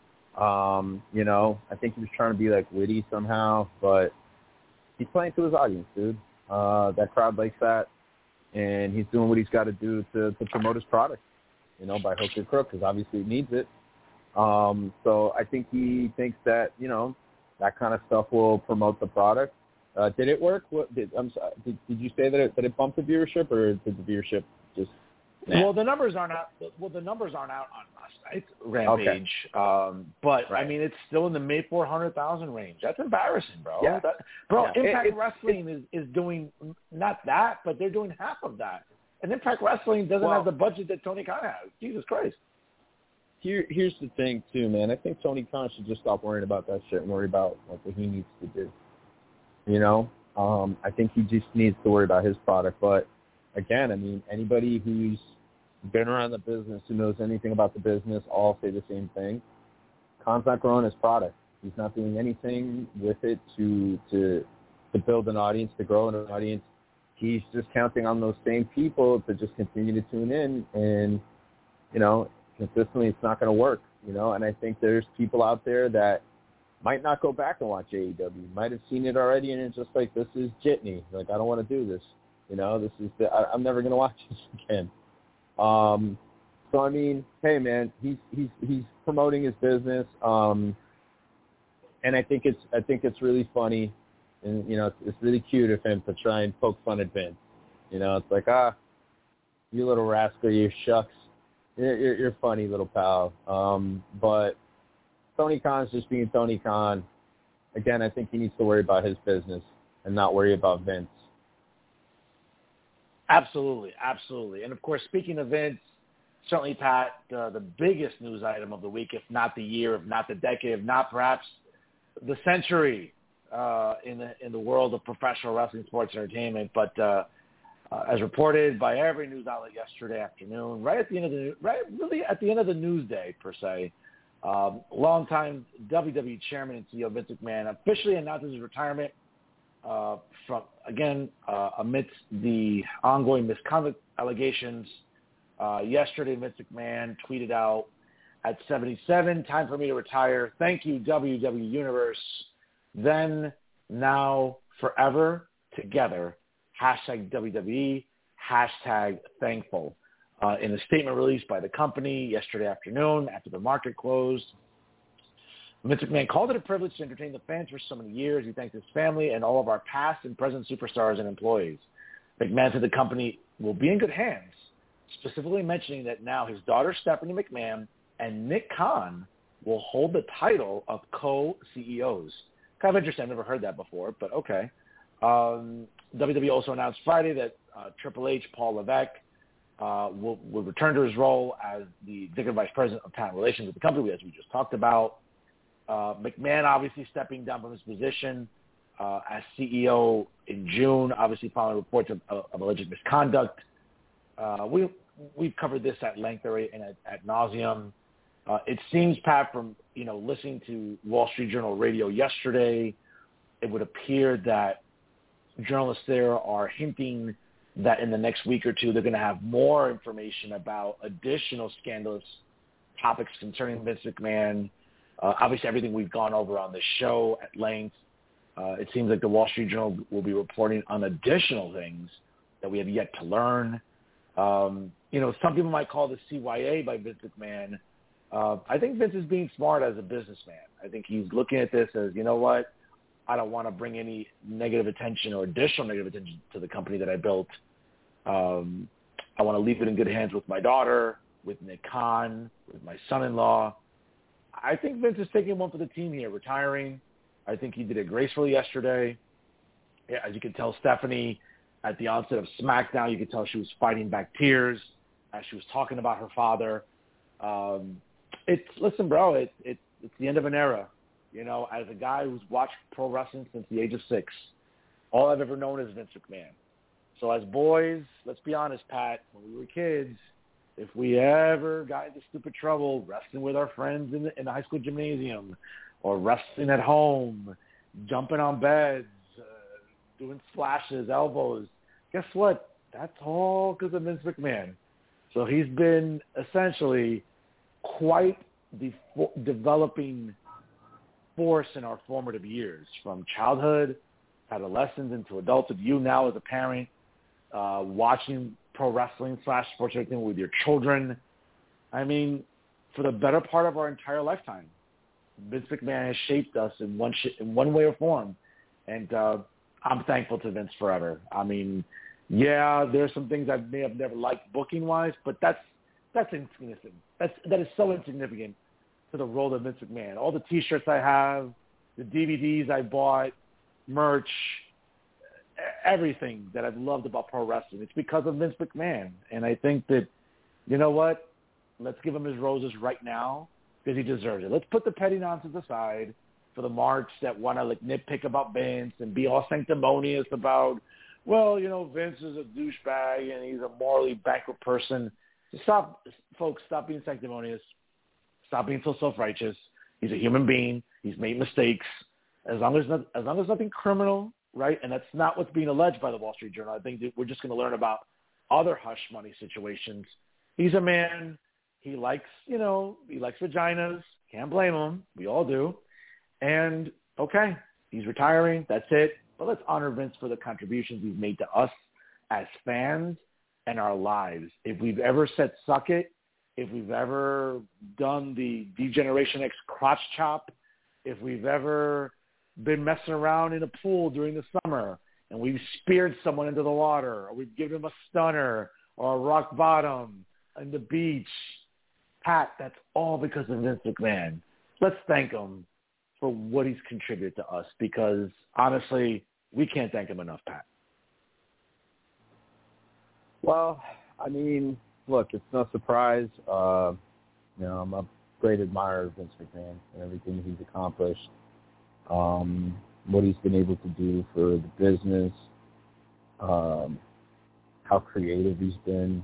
C: I think he was trying to be like witty somehow, but he's playing to his audience, dude. That crowd likes that, and he's doing what he's got to do to promote his product, by hook or crook, because obviously he needs it. So I think he thinks that, that kind of stuff will promote the product. Did it work? Did you say that it bumped the viewership, or did the viewership just? Nah?
B: Well, the numbers aren't out. Well, the numbers aren't out on last night's Rampage. Okay. But right. I mean, it's still in the mid 400,000 range. That's embarrassing, bro.
C: Yeah.
B: Impact Wrestling is doing not that, but they're doing half of that. And Impact Wrestling doesn't have the budget that Tony Khan has. Jesus Christ.
C: Here's the thing, too, man. I think Tony Khan should just stop worrying about that shit and worry about what he needs to do. I think he just needs to worry about his product. But, again, I mean, anybody who's been around the business, who knows anything about the business, all say the same thing. Khan's not growing his product. He's not doing anything with it to build an audience, to grow an audience. He's just counting on those same people to just continue to tune in. And, consistently it's not going to work, And I think there's people out there that might not go back and watch AEW, might have seen it already, and it's just like, this is jitney. Like, I don't want to do this. This is I'm never going to watch this again. So I mean, hey man, he's promoting his business, and I think it's really funny, and it's really cute of him to try and poke fun at Vince. It's like, you little rascal, you shucks, you're funny, little pal. But Tony Khan's just being Tony Khan. Again, I think he needs to worry about his business and not worry about Vince.
B: Absolutely. And, of course, speaking of Vince, certainly, Pat, the biggest news item of the week, if not the year, if not the decade, if not perhaps the century in the world of professional wrestling, sports, entertainment. But as reported by every news outlet yesterday afternoon, right at the end of the news day, per se, longtime WWE chairman and CEO Vince McMahon officially announced his retirement amidst the ongoing misconduct allegations. Yesterday, Vince McMahon tweeted out, at 77, time for me to retire. Thank you, WWE Universe. Then, now, forever, together. #WWE, #thankful. In a statement released by the company yesterday afternoon after the market closed, Vince McMahon called it a privilege to entertain the fans for so many years. He thanked his family and all of our past and present superstars and employees. McMahon said the company will be in good hands, specifically mentioning that now his daughter Stephanie McMahon and Nick Khan will hold the title of co-CEOs. Kind of interesting. I've never heard that before, but okay. WWE also announced Friday that Triple H, Paul Levesque, will return to his role as the Executive Vice President of Talent Relations with the company, as we just talked about. McMahon obviously stepping down from his position as CEO in June, obviously following reports of alleged misconduct. We've covered this at length already and at nauseum. It seems, Pat, from listening to Wall Street Journal radio yesterday, it would appear that journalists there are hinting that in the next week or two they're going to have more information about additional scandalous topics concerning Vince McMahon. Obviously, everything we've gone over on this show at length. It seems like the Wall Street Journal will be reporting on additional things that we have yet to learn. Some people might call this CYA by Vince McMahon. I think Vince is being smart as a businessman. I think he's looking at this as, you know what, I don't want to bring any negative attention or additional negative attention to the company that I built. I want to leave it in good hands with my daughter, with Nick Khan, with my son-in-law. I think Vince is taking one for the team here, retiring. I think he did it gracefully yesterday. Yeah, as you can tell, Stephanie, at the onset of SmackDown, you could tell she was fighting back tears as she was talking about her father. Listen, bro, it's the end of an era. As a guy who's watched pro wrestling since the age of 6, all I've ever known is Vince McMahon. So as boys, let's be honest, Pat, when we were kids, if we ever got into stupid trouble wrestling with our friends in the high school gymnasium or wrestling at home, jumping on beds, doing splashes, elbows, guess what? That's all because of Vince McMahon. So he's been essentially quite the developing force in our formative years, from childhood, adolescence, into adulthood. You now as a parent, watching pro wrestling / sports everything with your children. I mean, for the better part of our entire lifetime, Vince McMahon has shaped us in one way or form. And I'm thankful to Vince forever. I mean, yeah, there's some things I may have never liked booking-wise, but that's insignificant. That is so insignificant to the role of Vince McMahon. All the T-shirts I have, the DVDs I bought, merch, everything that I've loved about pro wrestling, it's because of Vince McMahon. And I think that, you know what? Let's give him his roses right now because he deserves it. Let's put the petty nonsense aside for the marks that want to nitpick about Vince and be all sanctimonious about, well, Vince is a douchebag and he's a morally bankrupt person. Stop, folks, stop being sanctimonious. Stop being so self-righteous. He's a human being. He's made mistakes. As long as nothing criminal, right? And that's not what's being alleged by the Wall Street Journal. I think that we're just going to learn about other hush money situations. He's a man. He likes vaginas. Can't blame him. We all do. And, okay, he's retiring. That's it. But let's honor Vince for the contributions he's made to us as fans and our lives. If we've ever said suck it, if we've ever done the D-Generation X crotch chop, if we've ever been messing around in a pool during the summer and we've speared someone into the water, or we've given him a stunner or a rock bottom on the beach, Pat, that's all because of Vince McMahon. Let's thank him for what he's contributed to us because, honestly, we can't thank him enough, Pat.
C: Well, I mean, look, it's no surprise. I'm a great admirer of Vince McMahon and everything he's accomplished, what he's been able to do for the business, how creative he's been.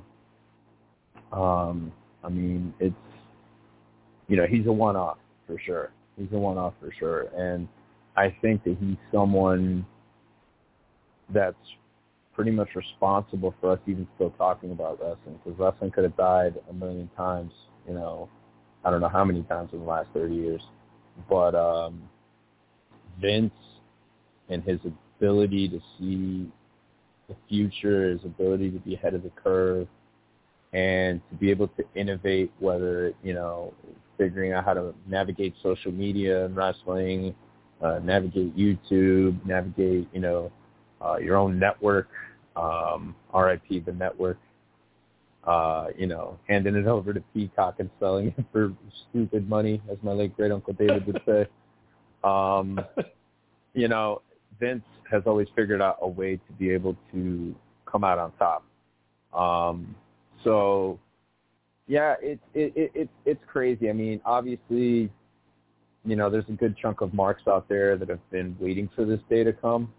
C: I mean, it's, he's a one-off for sure. He's a one-off for sure. And I think that he's someone that's pretty much responsible for us even still talking about wrestling, because wrestling could have died a million times, I don't know how many times in the last 30 years. But Vince and his ability to see the future, his ability to be ahead of the curve, and to be able to innovate, whether, figuring out how to navigate social media and wrestling, navigate YouTube, navigate, your own network, RIP the network. handing it over to Peacock and selling it for stupid money, as my late great uncle David would say. Vince has always figured out a way to be able to come out on top. It's crazy. I mean, obviously, there's a good chunk of marks out there that have been waiting for this day to come.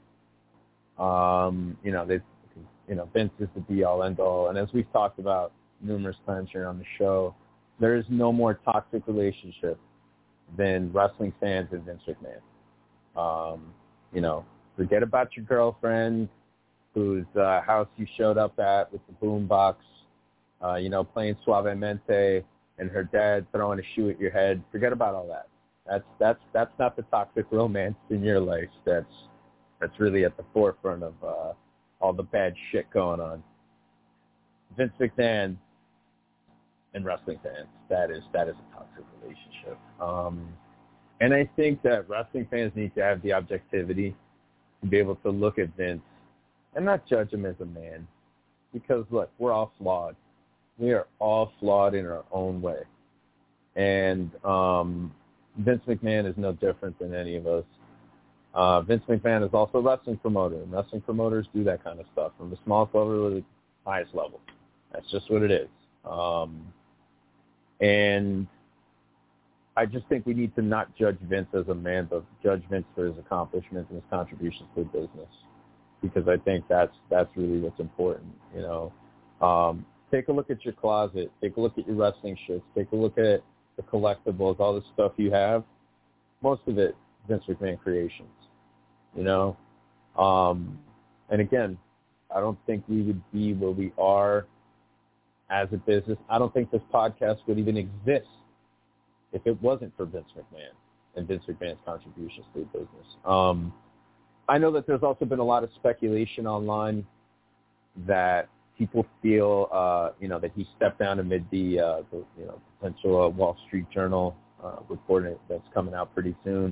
C: Vince is the be-all, end-all. And as we've talked about numerous times here on the show, there is no more toxic relationship than wrestling fans and Vince McMahon. Forget about your girlfriend whose house you showed up at with the boombox, playing Suavemente, and her dad throwing a shoe at your head. Forget about all that. That's not the toxic romance in your life. That's really at the forefront of all the bad shit going on. Vince McMahon and wrestling fans, that is a toxic relationship. And I think that wrestling fans need to have the objectivity to be able to look at Vince and not judge him as a man. Because, look, we're all flawed. We are all flawed in our own way. And Vince McMahon is no different than any of us. Vince McMahon is also a wrestling promoter, and wrestling promoters do that kind of stuff from the smallest level to the highest level. That's just what it is. And I just think we need to not judge Vince as a man, but judge Vince for his accomplishments and his contributions to the business, because I think that's really what's important. Take a look at your closet. Take a look at your wrestling shirts. Take a look at the collectibles, all the stuff you have. Most of it, Vince McMahon creations. And again, I don't think we would be where we are as a business. I don't think this podcast would even exist if it wasn't for Vince McMahon and Vince McMahon's contributions to the business. I know that there's also been a lot of speculation online that people feel, that he stepped down amid the potential Wall Street Journal report that's coming out pretty soon.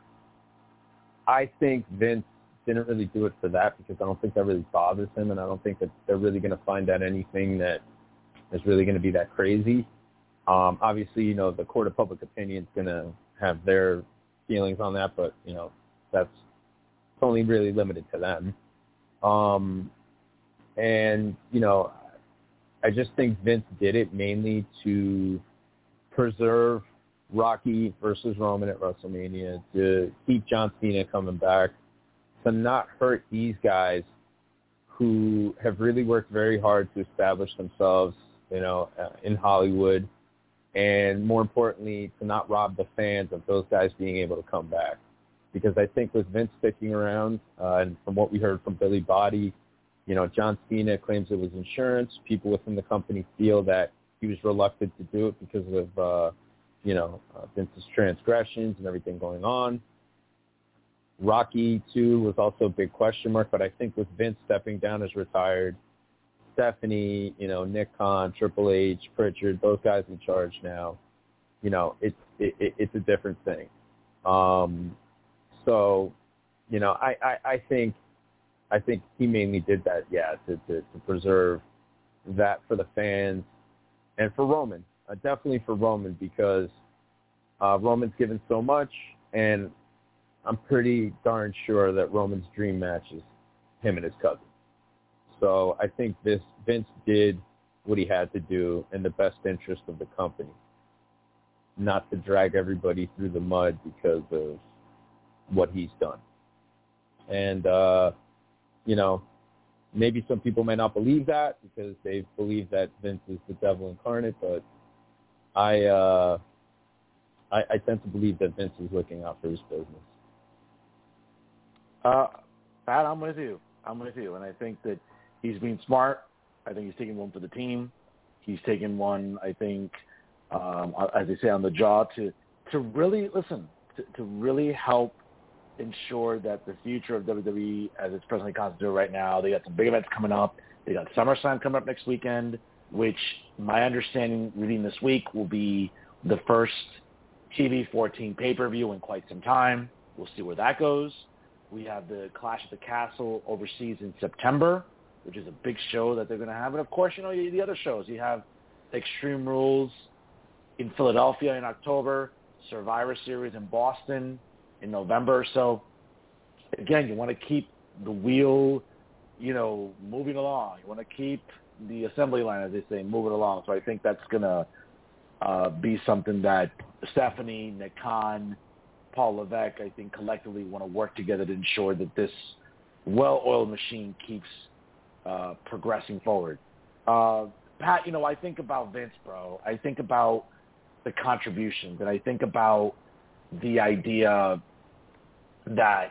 C: I think Vince didn't really do it for that, because I don't think that really bothers him, and I don't think that they're really going to find out anything that is really going to be that crazy. Obviously, the court of public opinion is going to have their feelings on that, but, that's only really limited to them. I just think Vince did it mainly to preserve Rocky versus Roman at WrestleMania, to keep John Cena coming back, to not hurt these guys who have really worked very hard to establish themselves, in Hollywood, and more importantly, to not rob the fans of those guys being able to come back. Because I think with Vince sticking around, and from what we heard from Billy Body, John Cena claims it was insurance. People within the company feel that he was reluctant to do it because of, Vince's transgressions and everything going on. Rocky, too, was also a big question mark, but I think with Vince stepping down as retired, Stephanie, Nick Khan, Triple H, Pritchard, those guys in charge now, it's a different thing. I think he mainly did that, to preserve that for the fans and for Roman. Definitely for Roman, because Roman's given so much, and I'm pretty darn sure that Roman's dream match is him and his cousin. So I think Vince did what he had to do in the best interest of the company, not to drag everybody through the mud because of what he's done. And, maybe some people may not believe that because they believe that Vince is the devil incarnate, but I tend to believe that Vince is looking out for his business.
B: Pat, I'm with you. And I think that he's being smart. I think he's taking one for the team. He's taking one, I think, as they say, on the jaw to really, to really help ensure that the future of WWE, as it's presently constituted right now, they got some big events coming up. They got SummerSlam coming up next weekend, which my understanding reading this week will be the first TV 14 pay-per-view in quite some time. We'll see where that goes. We have the Clash at the Castle overseas in September, which is a big show that they're going to have. And, of course, the other shows. You have Extreme Rules in Philadelphia in October, Survivor Series in Boston in November. So, again, you want to keep the wheel, moving along. You want to keep the assembly line, as they say, moving along. So I think that's going to be something that Stephanie, Nick Khan, Paul Levesque, I think collectively want to work together to ensure that this well-oiled machine keeps progressing forward. Pat, I think about Vince, bro. I think about the contributions, and I think about the idea that,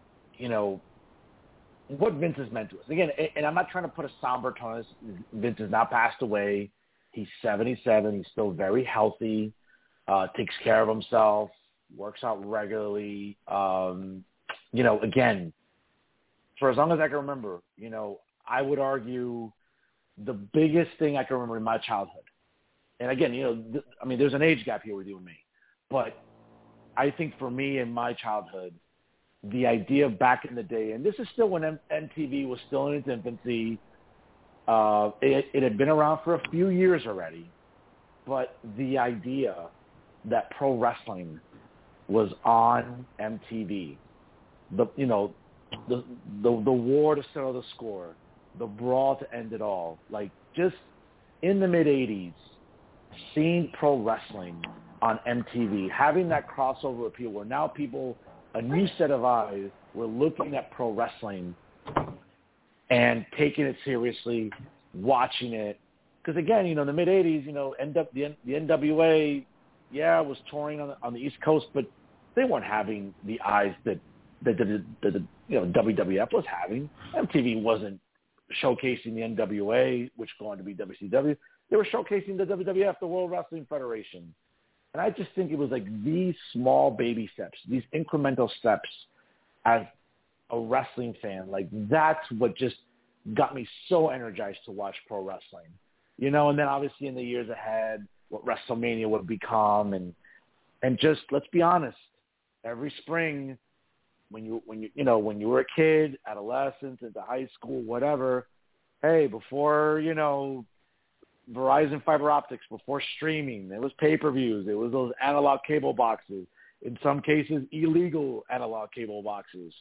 B: what Vince has meant to us. Again, and I'm not trying to put a somber tone on this. Vince has not passed away. He's 77. He's still very healthy, takes care of himself, works out regularly. Again, for as long as I can remember, I would argue the biggest thing I can remember in my childhood. And again, there's an age gap here with you and me. But I think for me in my childhood, the idea of back in the day, and this is still when MTV was still in its infancy. It had been around for a few years already, but the idea that pro wrestling was on MTV, the war to settle the score, the brawl to end it all, like just in the mid-'80s, seeing pro wrestling on MTV, having that crossover appeal where now people, a new set of eyes, were looking at pro wrestling and taking it seriously, watching it. Because, again, in the mid-'80s, the NWA, was touring on the East Coast, but they weren't having the eyes that WWF was having. MTV wasn't showcasing the NWA, which going to be WCW. They were showcasing the WWF, the World Wrestling Federation. And I just think it was like these small baby steps, these incremental steps as a wrestling fan. Like that's what just got me so energized to watch pro wrestling. And then obviously in the years ahead, what WrestleMania would become and just let's be honest, every spring when you were a kid, adolescent, into high school, whatever, hey, before, Verizon fiber optics, before streaming, there was pay-per-views, there was those analog cable boxes, in some cases illegal analog cable boxes.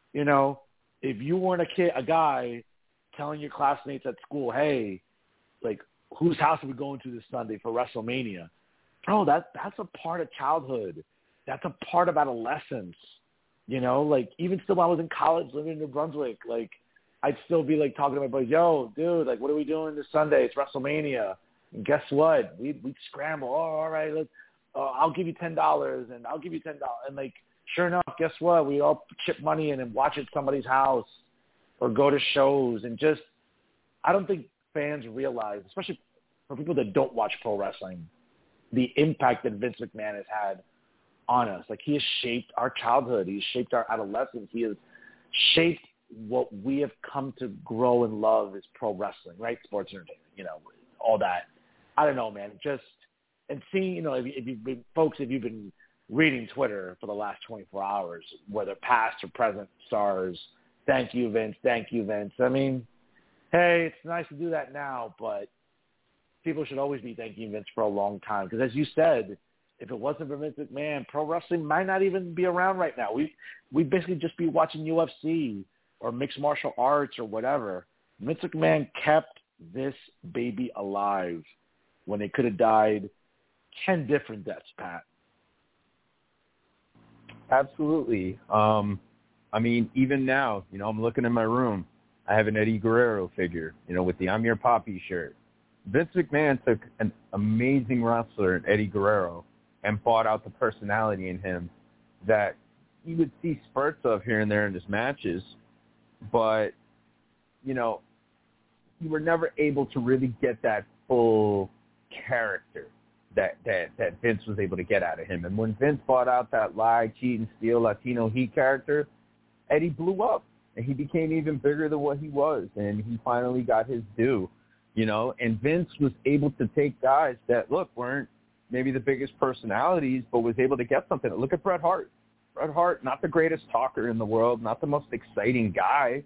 B: If you weren't a guy telling your classmates at school, hey, like, whose house are we going to this Sunday for WrestleMania? Bro, that's a part of childhood. That's a part of adolescence. Like, even still when I was in college living in New Brunswick, like, I'd still be, like, talking to my buddies, yo, dude, like, what are we doing this Sunday? It's WrestleMania. And guess what? We'd scramble. Oh, all right, I'll give you $10, and I'll give you $10. And, like, sure enough, guess what? We all chip money in and watch at somebody's house or go to shows. And just, I don't think fans realize, especially for people that don't watch pro wrestling, the impact that Vince McMahon has had on us. Like, he has shaped our childhood. He has shaped our adolescence. He has shaped what we have come to grow and love is pro wrestling, right? Sports entertainment, all that. I don't know, man. Just, and seeing, if you've been reading Twitter for the last 24 hours, whether past or present stars, thank you, Vince. Thank you, Vince. I mean, hey, it's nice to do that now, but people should always be thanking Vince for a long time. Because as you said, if it wasn't for Vince McMahon, pro wrestling might not even be around right now. We'd basically just be watching UFC or mixed martial arts or whatever. Vince McMahon kept this baby alive when they could have died 10 different deaths, Pat.
C: Absolutely. Even now, I'm looking in my room. I have an Eddie Guerrero figure, with the I'm Your Papi shirt. Vince McMahon took an amazing wrestler in Eddie Guerrero and brought out the personality in him that you would see spurts of here and there in his matches, but, you were never able to really get that full character that Vince was able to get out of him. And when Vince brought out that lie, cheat, and steal Latino Heat character, Eddie blew up, and he became even bigger than what he was, and he finally got his due, and Vince was able to take guys that, look, weren't maybe the biggest personalities, but was able to get something. Look at Bret Hart. Bret Hart, not the greatest talker in the world, not the most exciting guy,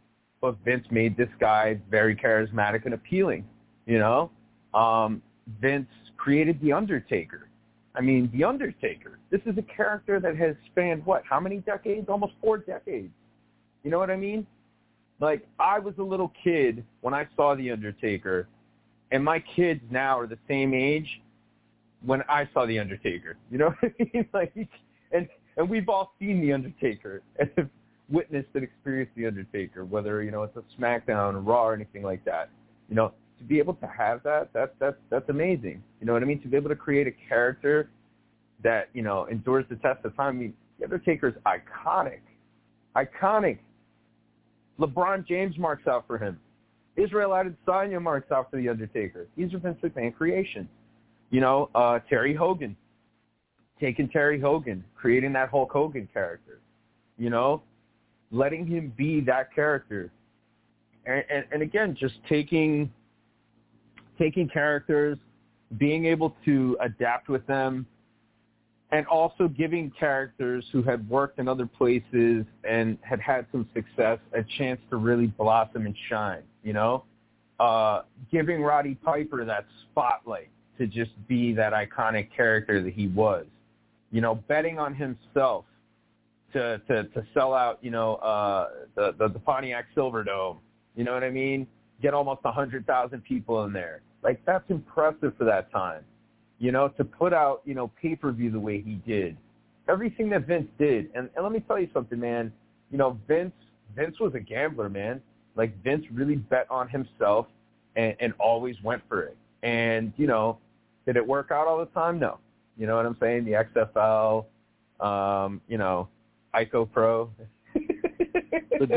C: but Vince made this guy very charismatic and appealing, you know? Vince created The Undertaker. I mean, The Undertaker, this is a character that has spanned, how many decades? Almost 4 decades. You know what I mean? Like, I was a little kid when I saw The Undertaker, and my kids now are the same age when I saw The Undertaker. You know what I mean? Like, and we've all seen The Undertaker and have witnessed and experienced The Undertaker, whether, you know, it's a SmackDown or Raw or anything like that. You know, to be able to have that's amazing. You know what I mean? To be able to create a character that, you know, endures the test of time. I mean, The Undertaker is iconic. Iconic. LeBron James marks out for him. Israel Adesanya marks out for The Undertaker. These are Vince McMahon creations. You know, Terry Hogan. Taking Terry Hogan, creating that Hulk Hogan character. You know, letting him be that character. And again, just taking characters, being able to adapt with them, and also giving characters who had worked in other places and had some success a chance to really blossom and shine, you know? Giving Roddy Piper that spotlight to just be that iconic character that he was. You know, betting on himself to sell out, you know, the Pontiac Silverdome. You know what I mean? Get almost 100,000 people in there. Like, that's impressive for that time. You know, to put out, you know, pay-per-view the way he did. Everything that Vince did. And let me tell you something, man. You know, Vince was a gambler, man. Like, Vince really bet on himself and always went for it. And, you know, did it work out all the time? No. You know what I'm saying? The XFL, you know, ICO Pro.
B: the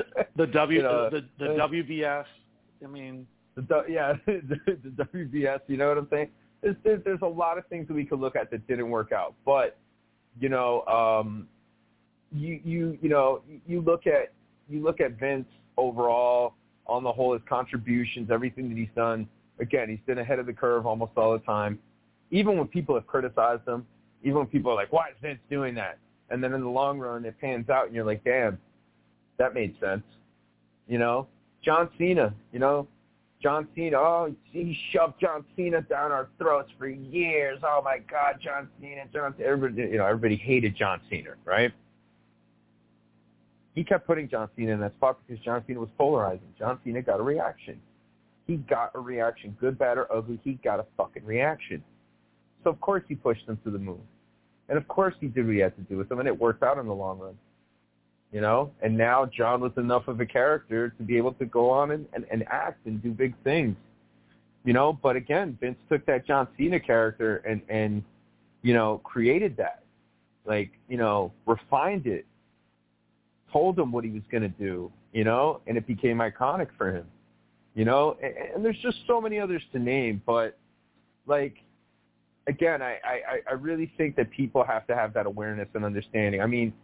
B: WBS. I mean,
C: the WBS. You know what I'm saying? There's a lot of things that we could look at that didn't work out, but you know, you look at Vince overall on the whole, his contributions, everything that he's done. Again, he's been ahead of the curve almost all the time. Even when people have criticized him, even when people are like, "Why is Vince doing that?" And then in the long run, it pans out, and you're like, "Damn, that made sense." You know, John Cena. You know, John Cena. Oh, he shoved John Cena down our throats for years. Oh my God, John Cena. Everybody hated John Cena, right? He kept putting John Cena in that spot because John Cena was polarizing. John Cena got a reaction. He got a reaction, good, bad, or ugly. He got a fucking reaction. So of course he pushed them to the moon. And of course he did what he had to do with them, and it worked out in the long run. You know? And now John was enough of a character to be able to go on and act and do big things. You know? But again, Vince took that John Cena character and you know, created that. Like, you know, refined it. Told him what he was going to do, you know? And it became iconic for him. You know? And there's just so many others to name, but, like, again, I really think that people have to have that awareness and understanding. I mean,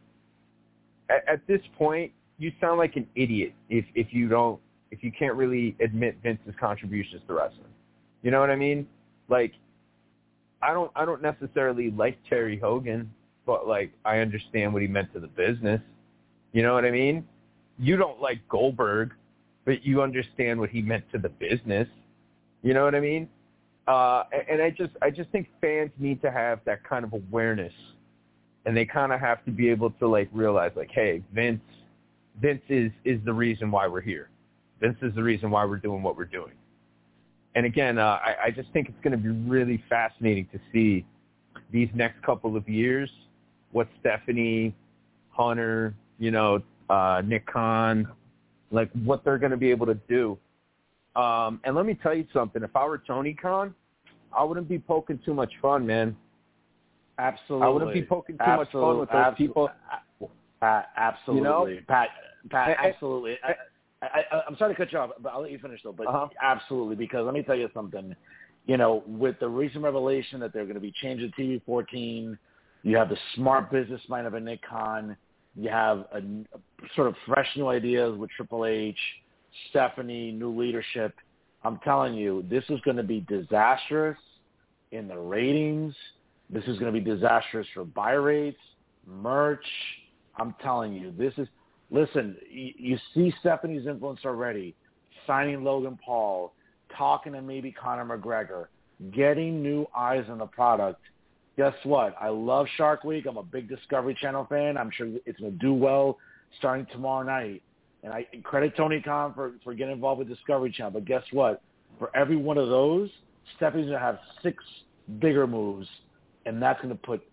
C: at this point, you sound like an idiot if you can't really admit Vince's contributions to wrestling. You know what I mean? Like, I don't necessarily like Terry Hogan, but like I understand what he meant to the business. You know what I mean? You don't like Goldberg, but you understand what he meant to the business. You know what I mean? And I just think fans need to have that kind of awareness, and they kind of have to be able to like realize like, hey, Vince is the reason why we're here. Vince is the reason why we're doing what we're doing. And again, I just think it's going to be really fascinating to see these next couple of years what Stephanie, Hunter, you know, Nick Khan, like what they're going to be able to do. And let me tell you something. If I were Tony Khan, I wouldn't be poking too much fun, man.
B: Absolutely.
C: I wouldn't be poking too much fun with those people.
B: Absolutely.
C: You know?
B: Pat, absolutely. I'm sorry to cut you off, but I'll let you finish, though. But absolutely, because let me tell you something. You know, with the recent revelation that they're going to be changing TV 14, you have the smart business mind of a Nick Khan. You have a sort of fresh new ideas with Triple H, Stephanie, new leadership. I'm telling you, this is going to be disastrous in the ratings. This is going to be disastrous for buy rates, merch. I'm telling you, this is listen, you see Stephanie's influence already, signing Logan Paul, talking to maybe Conor McGregor, getting new eyes on the product. Guess what? I love Shark Week. I'm a big Discovery Channel fan. I'm sure it's going to do well starting tomorrow night. And I credit Tony Khan for getting involved with Discovery Channel. But guess what? For every one of those, Stephanie's going to have 6 bigger moves, and that's going to put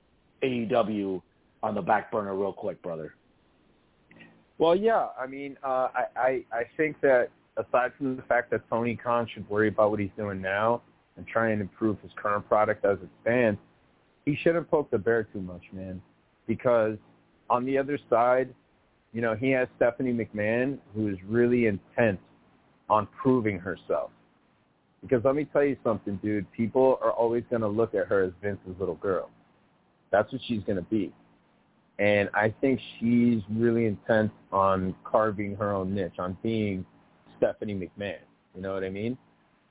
B: AEW on the back burner real quick, brother.
C: Well, yeah. I mean, I think that aside from the fact that Tony Khan should worry about what he's doing now and try and improve his current product as it stands, he shouldn't poke the bear too much, man. Because on the other side, you know, he has Stephanie McMahon, who is really intent on proving herself. Because let me tell you something, dude. People are always going to look at her as Vince's little girl. That's what she's going to be. And I think she's really intent on carving her own niche, on being Stephanie McMahon. You know what I mean?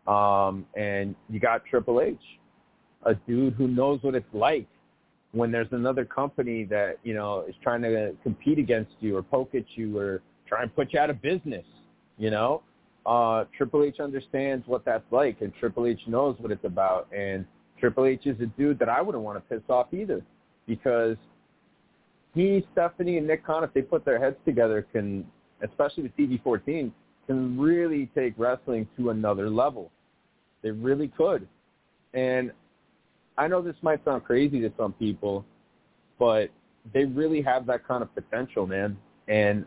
C: And you got Triple H, a dude who knows what it's like when there's another company that, you know, is trying to compete against you or poke at you or try and put you out of business, you know? Triple H understands what that's like, and Triple H knows what it's about. And Triple H is a dude that I wouldn't want to piss off either, because he, Stephanie, and Nick Khan, if they put their heads together, can, especially with TV-14, can really take wrestling to another level. They really could. And I know this might sound crazy to some people, but they really have that kind of potential, man. And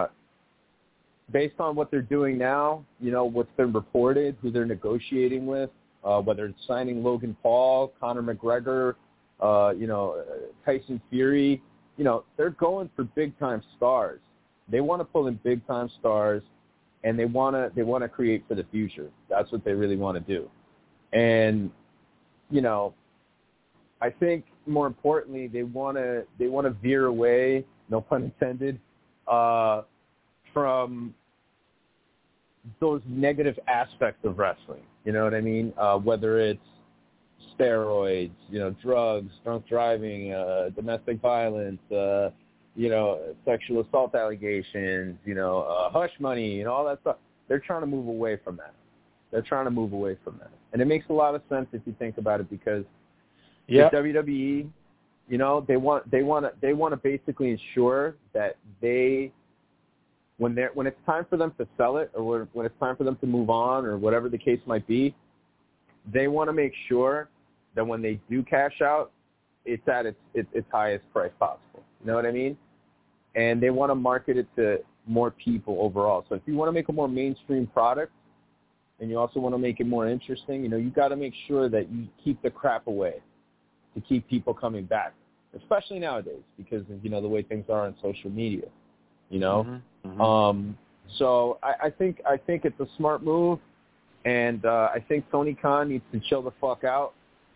C: based on what they're doing now, you know, what's been reported, who they're negotiating with, whether it's signing Logan Paul, Conor McGregor, you know, Tyson Fury, you know, they're going for big-time stars. They want to pull in big-time stars, and they want to create for the future. That's what they really want to do. And, you know, I think more importantly, they want to veer away, no pun intended, from those negative aspects of wrestling. You know what I mean? Whether it's steroids, you know, drugs, drunk driving, domestic violence, you know, sexual assault allegations, you know, hush money, you know, all that stuff. They're trying to move away from that. And it makes a lot of sense if you think about it, because with WWE, you know, they want to basically ensure that when it's time for them to sell it, or when it's time for them to move on, or whatever the case might be, they want to make sure that when they do cash out, it's at its highest price possible. You know what I mean? And they want to market it to more people overall. So if you want to make a more mainstream product, and you also want to make it more interesting, you know, you got to make sure that you keep the crap away to keep people coming back, especially nowadays, because of, you know, the way things are on social media, you know? Mm-hmm. Mm-hmm. So I think it's a smart move, and I think Tony Khan needs to chill the fuck out.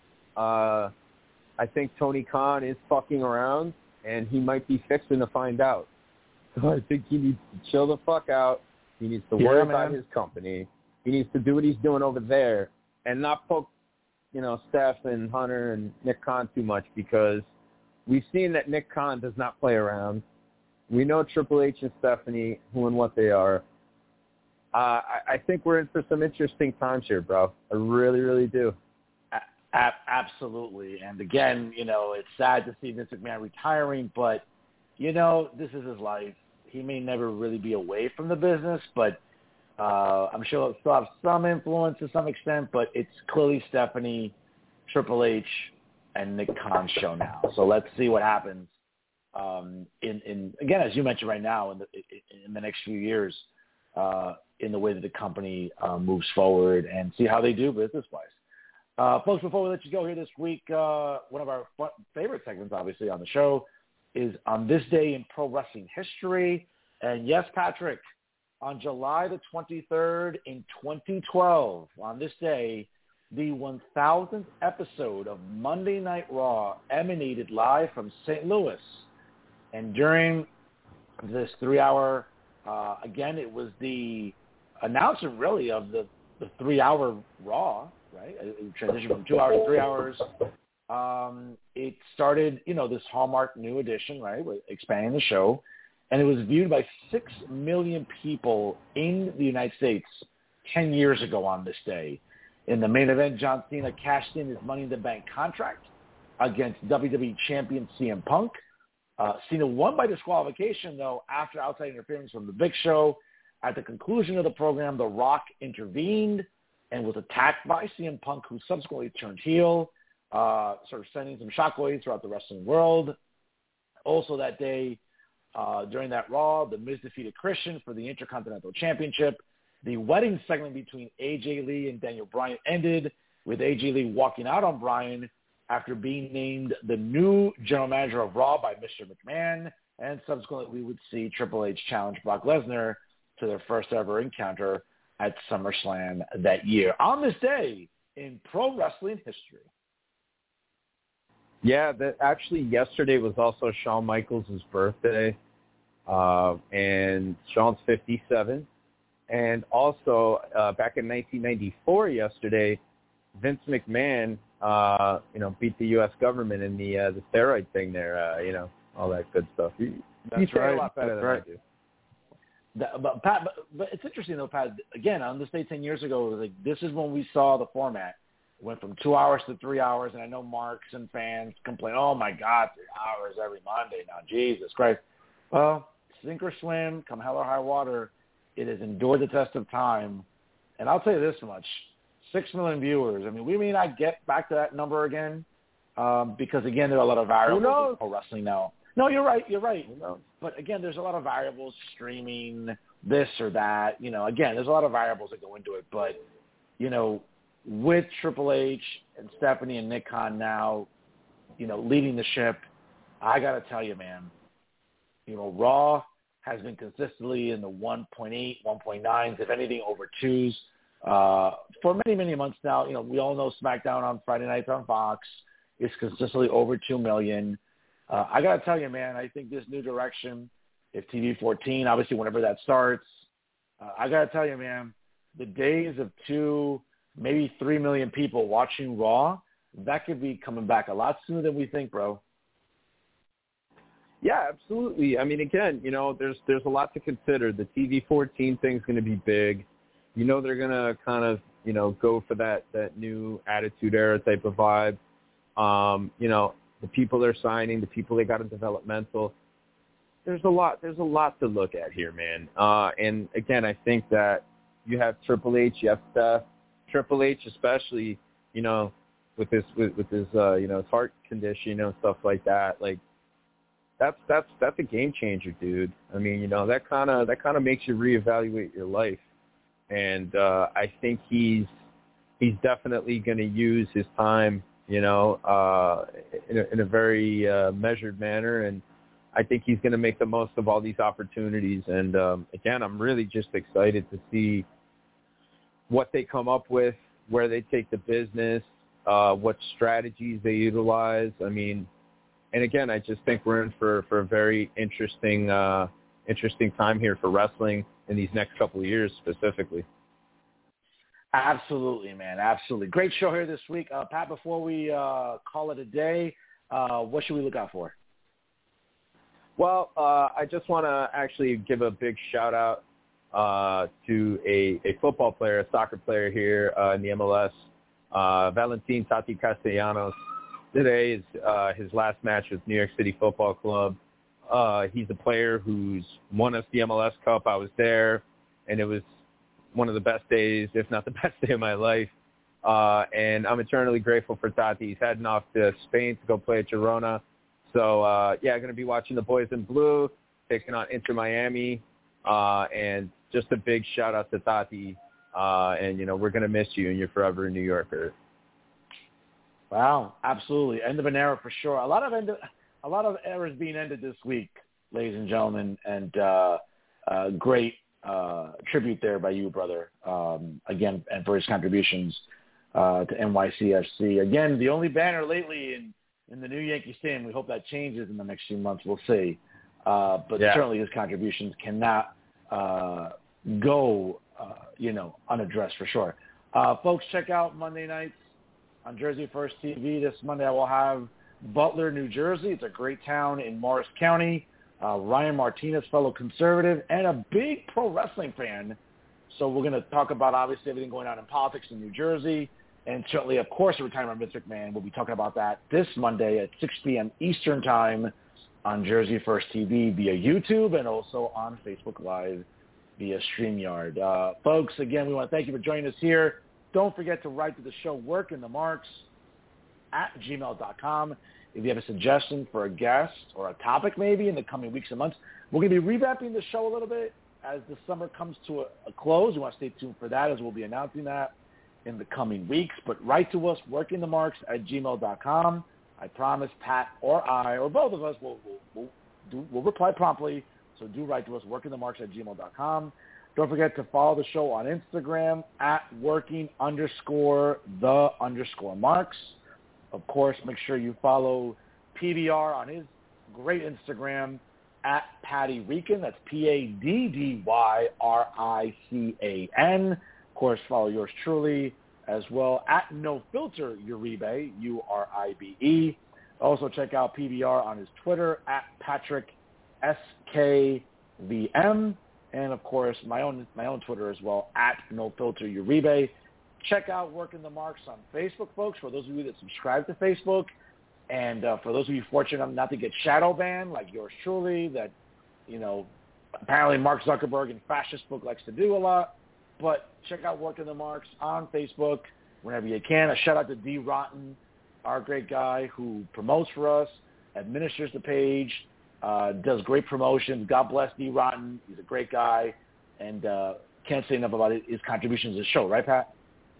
C: I think Tony Khan is fucking around, and he might be fixing to find out. So I think he needs to chill the fuck out. He needs to worry about his company. He needs to do what he's doing over there and not poke, you know, Steph and Hunter and Nick Khan too much, because we've seen that Nick Khan does not play around. We know Triple H and Stephanie, who and what they are. I think we're in for some interesting times here, bro. I really, really do.
B: Absolutely. And again, you know, it's sad to see Vince McMahon retiring, but, you know, this is his life. He may never really be away from the business, but I'm sure he'll still have some influence to some extent, but it's clearly Stephanie, Triple H, and Nick Khan's show now. So let's see what happens. In again, as you mentioned right now, in the next few years, in the way that the company moves forward, and see how they do business-wise. Folks, before we let you go here this week, one of our favorite segments, obviously, on the show is On This Day in Pro Wrestling History. And yes, Patrick, on July the 23rd in 2012, on this day, the 1,000th episode of Monday Night Raw emanated live from St. Louis. And during this 3-hour, again, it was the announcement, really, of the 3-hour Raw, right? It transitioned from 2 hours to 3 hours. It started, you know, this Hallmark new edition, right, with expanding the show. and it was viewed by 6 million people in the United States 10 years ago on this day. In the main event, John Cena cashed in his Money in the Bank contract against WWE champion CM Punk. Cena won by disqualification, though, after outside interference from The Big Show. At the conclusion of the program, The Rock intervened and was attacked by CM Punk, who subsequently turned heel, sort of sending some shockwaves throughout the wrestling world. Also that day, during that Raw, The Miz defeated Christian for the Intercontinental Championship. The wedding segment between AJ Lee and Daniel Bryan ended with AJ Lee walking out on Bryan after being named the new general manager of Raw by Mr. McMahon, and subsequently we would see Triple H challenge Brock Lesnar to their first ever encounter at SummerSlam that year. On this day in pro wrestling history.
C: Yeah, actually yesterday was also Shawn Michaels' birthday, and Shawn's 57. And also back in 1994 yesterday, Vince McMahon, beat the U.S. government in the steroid thing there, all that good stuff. You say a lot better than I do.
B: But Pat, but it's interesting though, Pat. Again, on this day 10 years ago, it was like this is when we saw the format went from 2 hours to 3 hours, and I know marks and fans complain, "Oh my God, 3 hours every Monday now, Jesus Christ!" Well, sink or swim, come hell or high water, it has endured the test of time. And I'll tell you this much: 6 million viewers. I mean, we may not get back to that number again because again, there are a lot of variables in pro wrestling now. No, you're right. But again, there's a lot of variables, streaming, this or that. Again, there's a lot of variables that go into it. But, with Triple H and Stephanie and Nick Khan now, leading the ship, I got to tell you, man, Raw has been consistently in the 1.8, 1.9s, if anything, over 2s for many, many months now. We all know SmackDown on Friday nights on Fox is consistently over 2 million. I got to tell you, man, I think this new direction, if TV 14, obviously whenever that starts, I got to tell you, man, the days of 2, maybe 3 million people watching Raw, that could be coming back a lot sooner than we think, bro.
C: Yeah, absolutely. I mean, again, there's a lot to consider. The TV 14 thing's going to be big. They're going to kind of, go for that new Attitude Era type of vibe. The people they're signing, the people they got in developmental. There's a lot to look at here, man. And again, I think that you have Triple H, you have Steph. Triple H, especially, with his his heart condition, stuff like that. Like, that's a game changer, dude. I mean, that kind of makes you reevaluate your life. And I think he's definitely going to use his time, in a very measured manner, and I think he's going to make the most of all these opportunities. And again, I'm really just excited to see what they come up with, where they take the business, what strategies they utilize. I mean, and again, I just think we're in for a very interesting time here for wrestling in these next couple of years specifically.
B: Absolutely, man. Absolutely. Great show here this week. Pat, before we call it a day, what should we look out for?
C: Well, I just want to actually give a big shout-out to a football player, a soccer player here in the MLS, Valentin Tati Castellanos. Today is his last match with New York City Football Club. He's a player who's won us the MLS Cup. I was there, and it was one of the best days, if not the best day of my life. And I'm eternally grateful for Tati. He's heading off to Spain to go play at Girona. So, I'm going to be watching the boys in blue, taking on Inter Miami. And just a big shout-out to Tati. And, we're going to miss you, and you're forever a New Yorker.
B: Wow, absolutely. End of an era for sure. A lot of eras being ended this week, ladies and gentlemen, and great tribute there by you, brother, again, and for his contributions to NYCFC. Again, the only banner lately in the new Yankee Stadium. We hope that changes in the next few months. We'll see. But certainly his contributions cannot go, unaddressed for sure. Folks, check out Monday nights on Jersey First TV. This Monday I will have Butler, New Jersey. It's a great town in Morris County. Ryan Martinez, fellow conservative, and a big pro wrestling fan. So we're going to talk about, obviously, everything going on in politics in New Jersey. And certainly, of course, the retirement of Vince McMahon. We'll be talking about that this Monday at 6 p.m. Eastern Time on Jersey First TV via YouTube and also on Facebook Live via StreamYard. Folks, again, we want to thank you for joining us here. Don't forget to write to the show, workinthemarks@gmail.com. If you have a suggestion for a guest or a topic maybe in the coming weeks and months, we're going to be revamping the show a little bit as the summer comes to a close. You want to stay tuned for that as we'll be announcing that in the coming weeks. But write to us, workinthemarks@gmail.com. I promise Pat or I or both of us will reply promptly. So do write to us, workinthemarks@gmail.com. Don't forget to follow the show on Instagram @working_the_marks. Of course, make sure you follow PBR on his great Instagram @PaddyRican. That's PADDYRICAN. Of course, follow yours truly as well @NoFilterUribe, URIBE. Also check out PBR on his Twitter @PatrickSKVM. And, of course, my own Twitter as well, @NoFilterUribe. Check out Working the Marks on Facebook, folks, for those of you that subscribe to Facebook. And for those of you fortunate not to get shadow banned, like yours truly, that, apparently Mark Zuckerberg and Fascist Book likes to do a lot. But check out Working the Marks on Facebook whenever you can. A shout-out to D. Rotten, our great guy who promotes for us, administers the page, does great promotions. God bless D. Rotten. He's a great guy. And can't say enough about his contributions to the show. Right, Pat?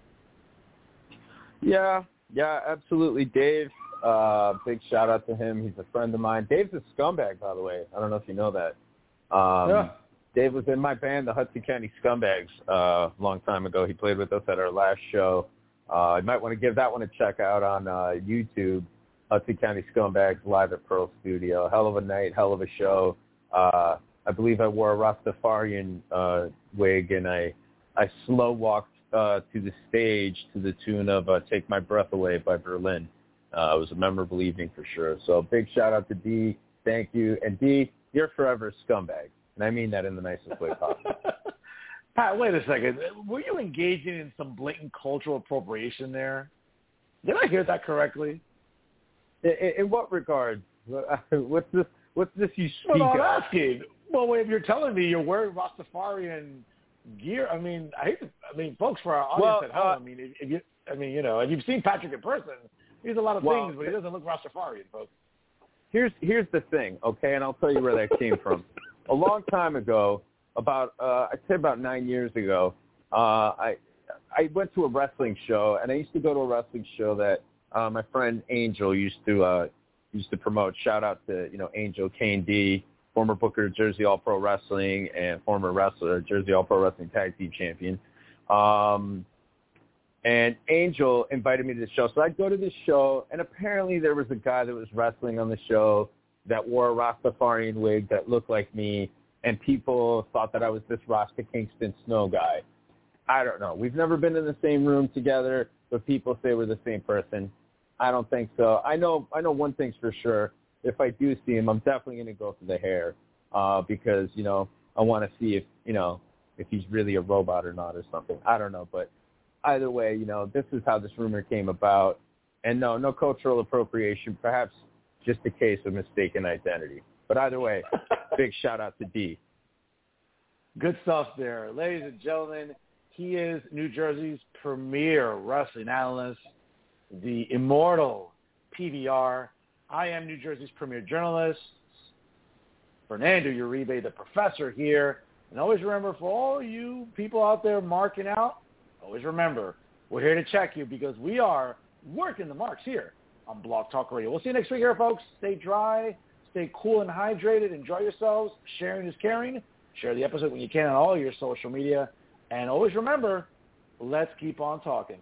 C: Yeah, absolutely. Dave, big shout-out to him. He's a friend of mine. Dave's a scumbag, by the way. I don't know if you know that. Yeah. Dave was in my band, the Hudson County Scumbags, a long time ago. He played with us at our last show. You might want to give that one a check out on YouTube, Hudson County Scumbags live at Pearl Studio. Hell of a night, hell of a show. I believe I wore a Rastafarian wig, and I slow walked to the stage to the tune of Take My Breath Away by Berlin. It was a memorable evening for sure. So big shout-out to D. Thank you. And D, you're forever a scumbag. And I mean that in the nicest way possible.
B: Pat, wait a second. Were you engaging in some blatant cultural appropriation there? Did I hear that correctly?
C: In what regard? What's this you speak of?
B: I'm asking. Well, if you're telling me you're wearing Rastafarian gear, folks, for our audience at home, if you've seen Patrick in person, he's a lot of things, but he doesn't look Rastafarian, folks.
C: Here's the thing, okay, and I'll tell you where that came from. A long time ago, I'd say about 9 years ago, I went to a wrestling show, and I used to go to a wrestling show that my friend Angel used to promote. Shout out to Angel Kane D, former booker of Jersey All Pro Wrestling and former wrestler, Jersey All Pro Wrestling Tag Team Champion. And Angel invited me to the show, so I'd go to this show, and apparently there was a guy that was wrestling on the show that wore a Rastafarian wig that looked like me, and people thought that I was this Rasta Kingston Snow guy. I don't know. We've never been in the same room together, but people say we're the same person. I don't think so. I know one thing's for sure. If I do see him, I'm definitely going to go for the hair because, I want to see if he's really a robot or not or something. I don't know. But either way, this is how this rumor came about. And no cultural appropriation, perhaps just a case of mistaken identity. But either way, big shout-out to D.
B: Good stuff there. Ladies and gentlemen, he is New Jersey's premier wrestling analyst, the immortal PBR. I am New Jersey's premier journalist, Fernando Uribe, the professor here. And always remember, for all you people out there marking out, always remember, we're here to check you because we are working the marks here on Blog Talk Radio. We'll see you next week here, folks. Stay dry, stay cool and hydrated. Enjoy yourselves. Sharing is caring. Share the episode when you can on all your social media. And always remember, let's keep on talking.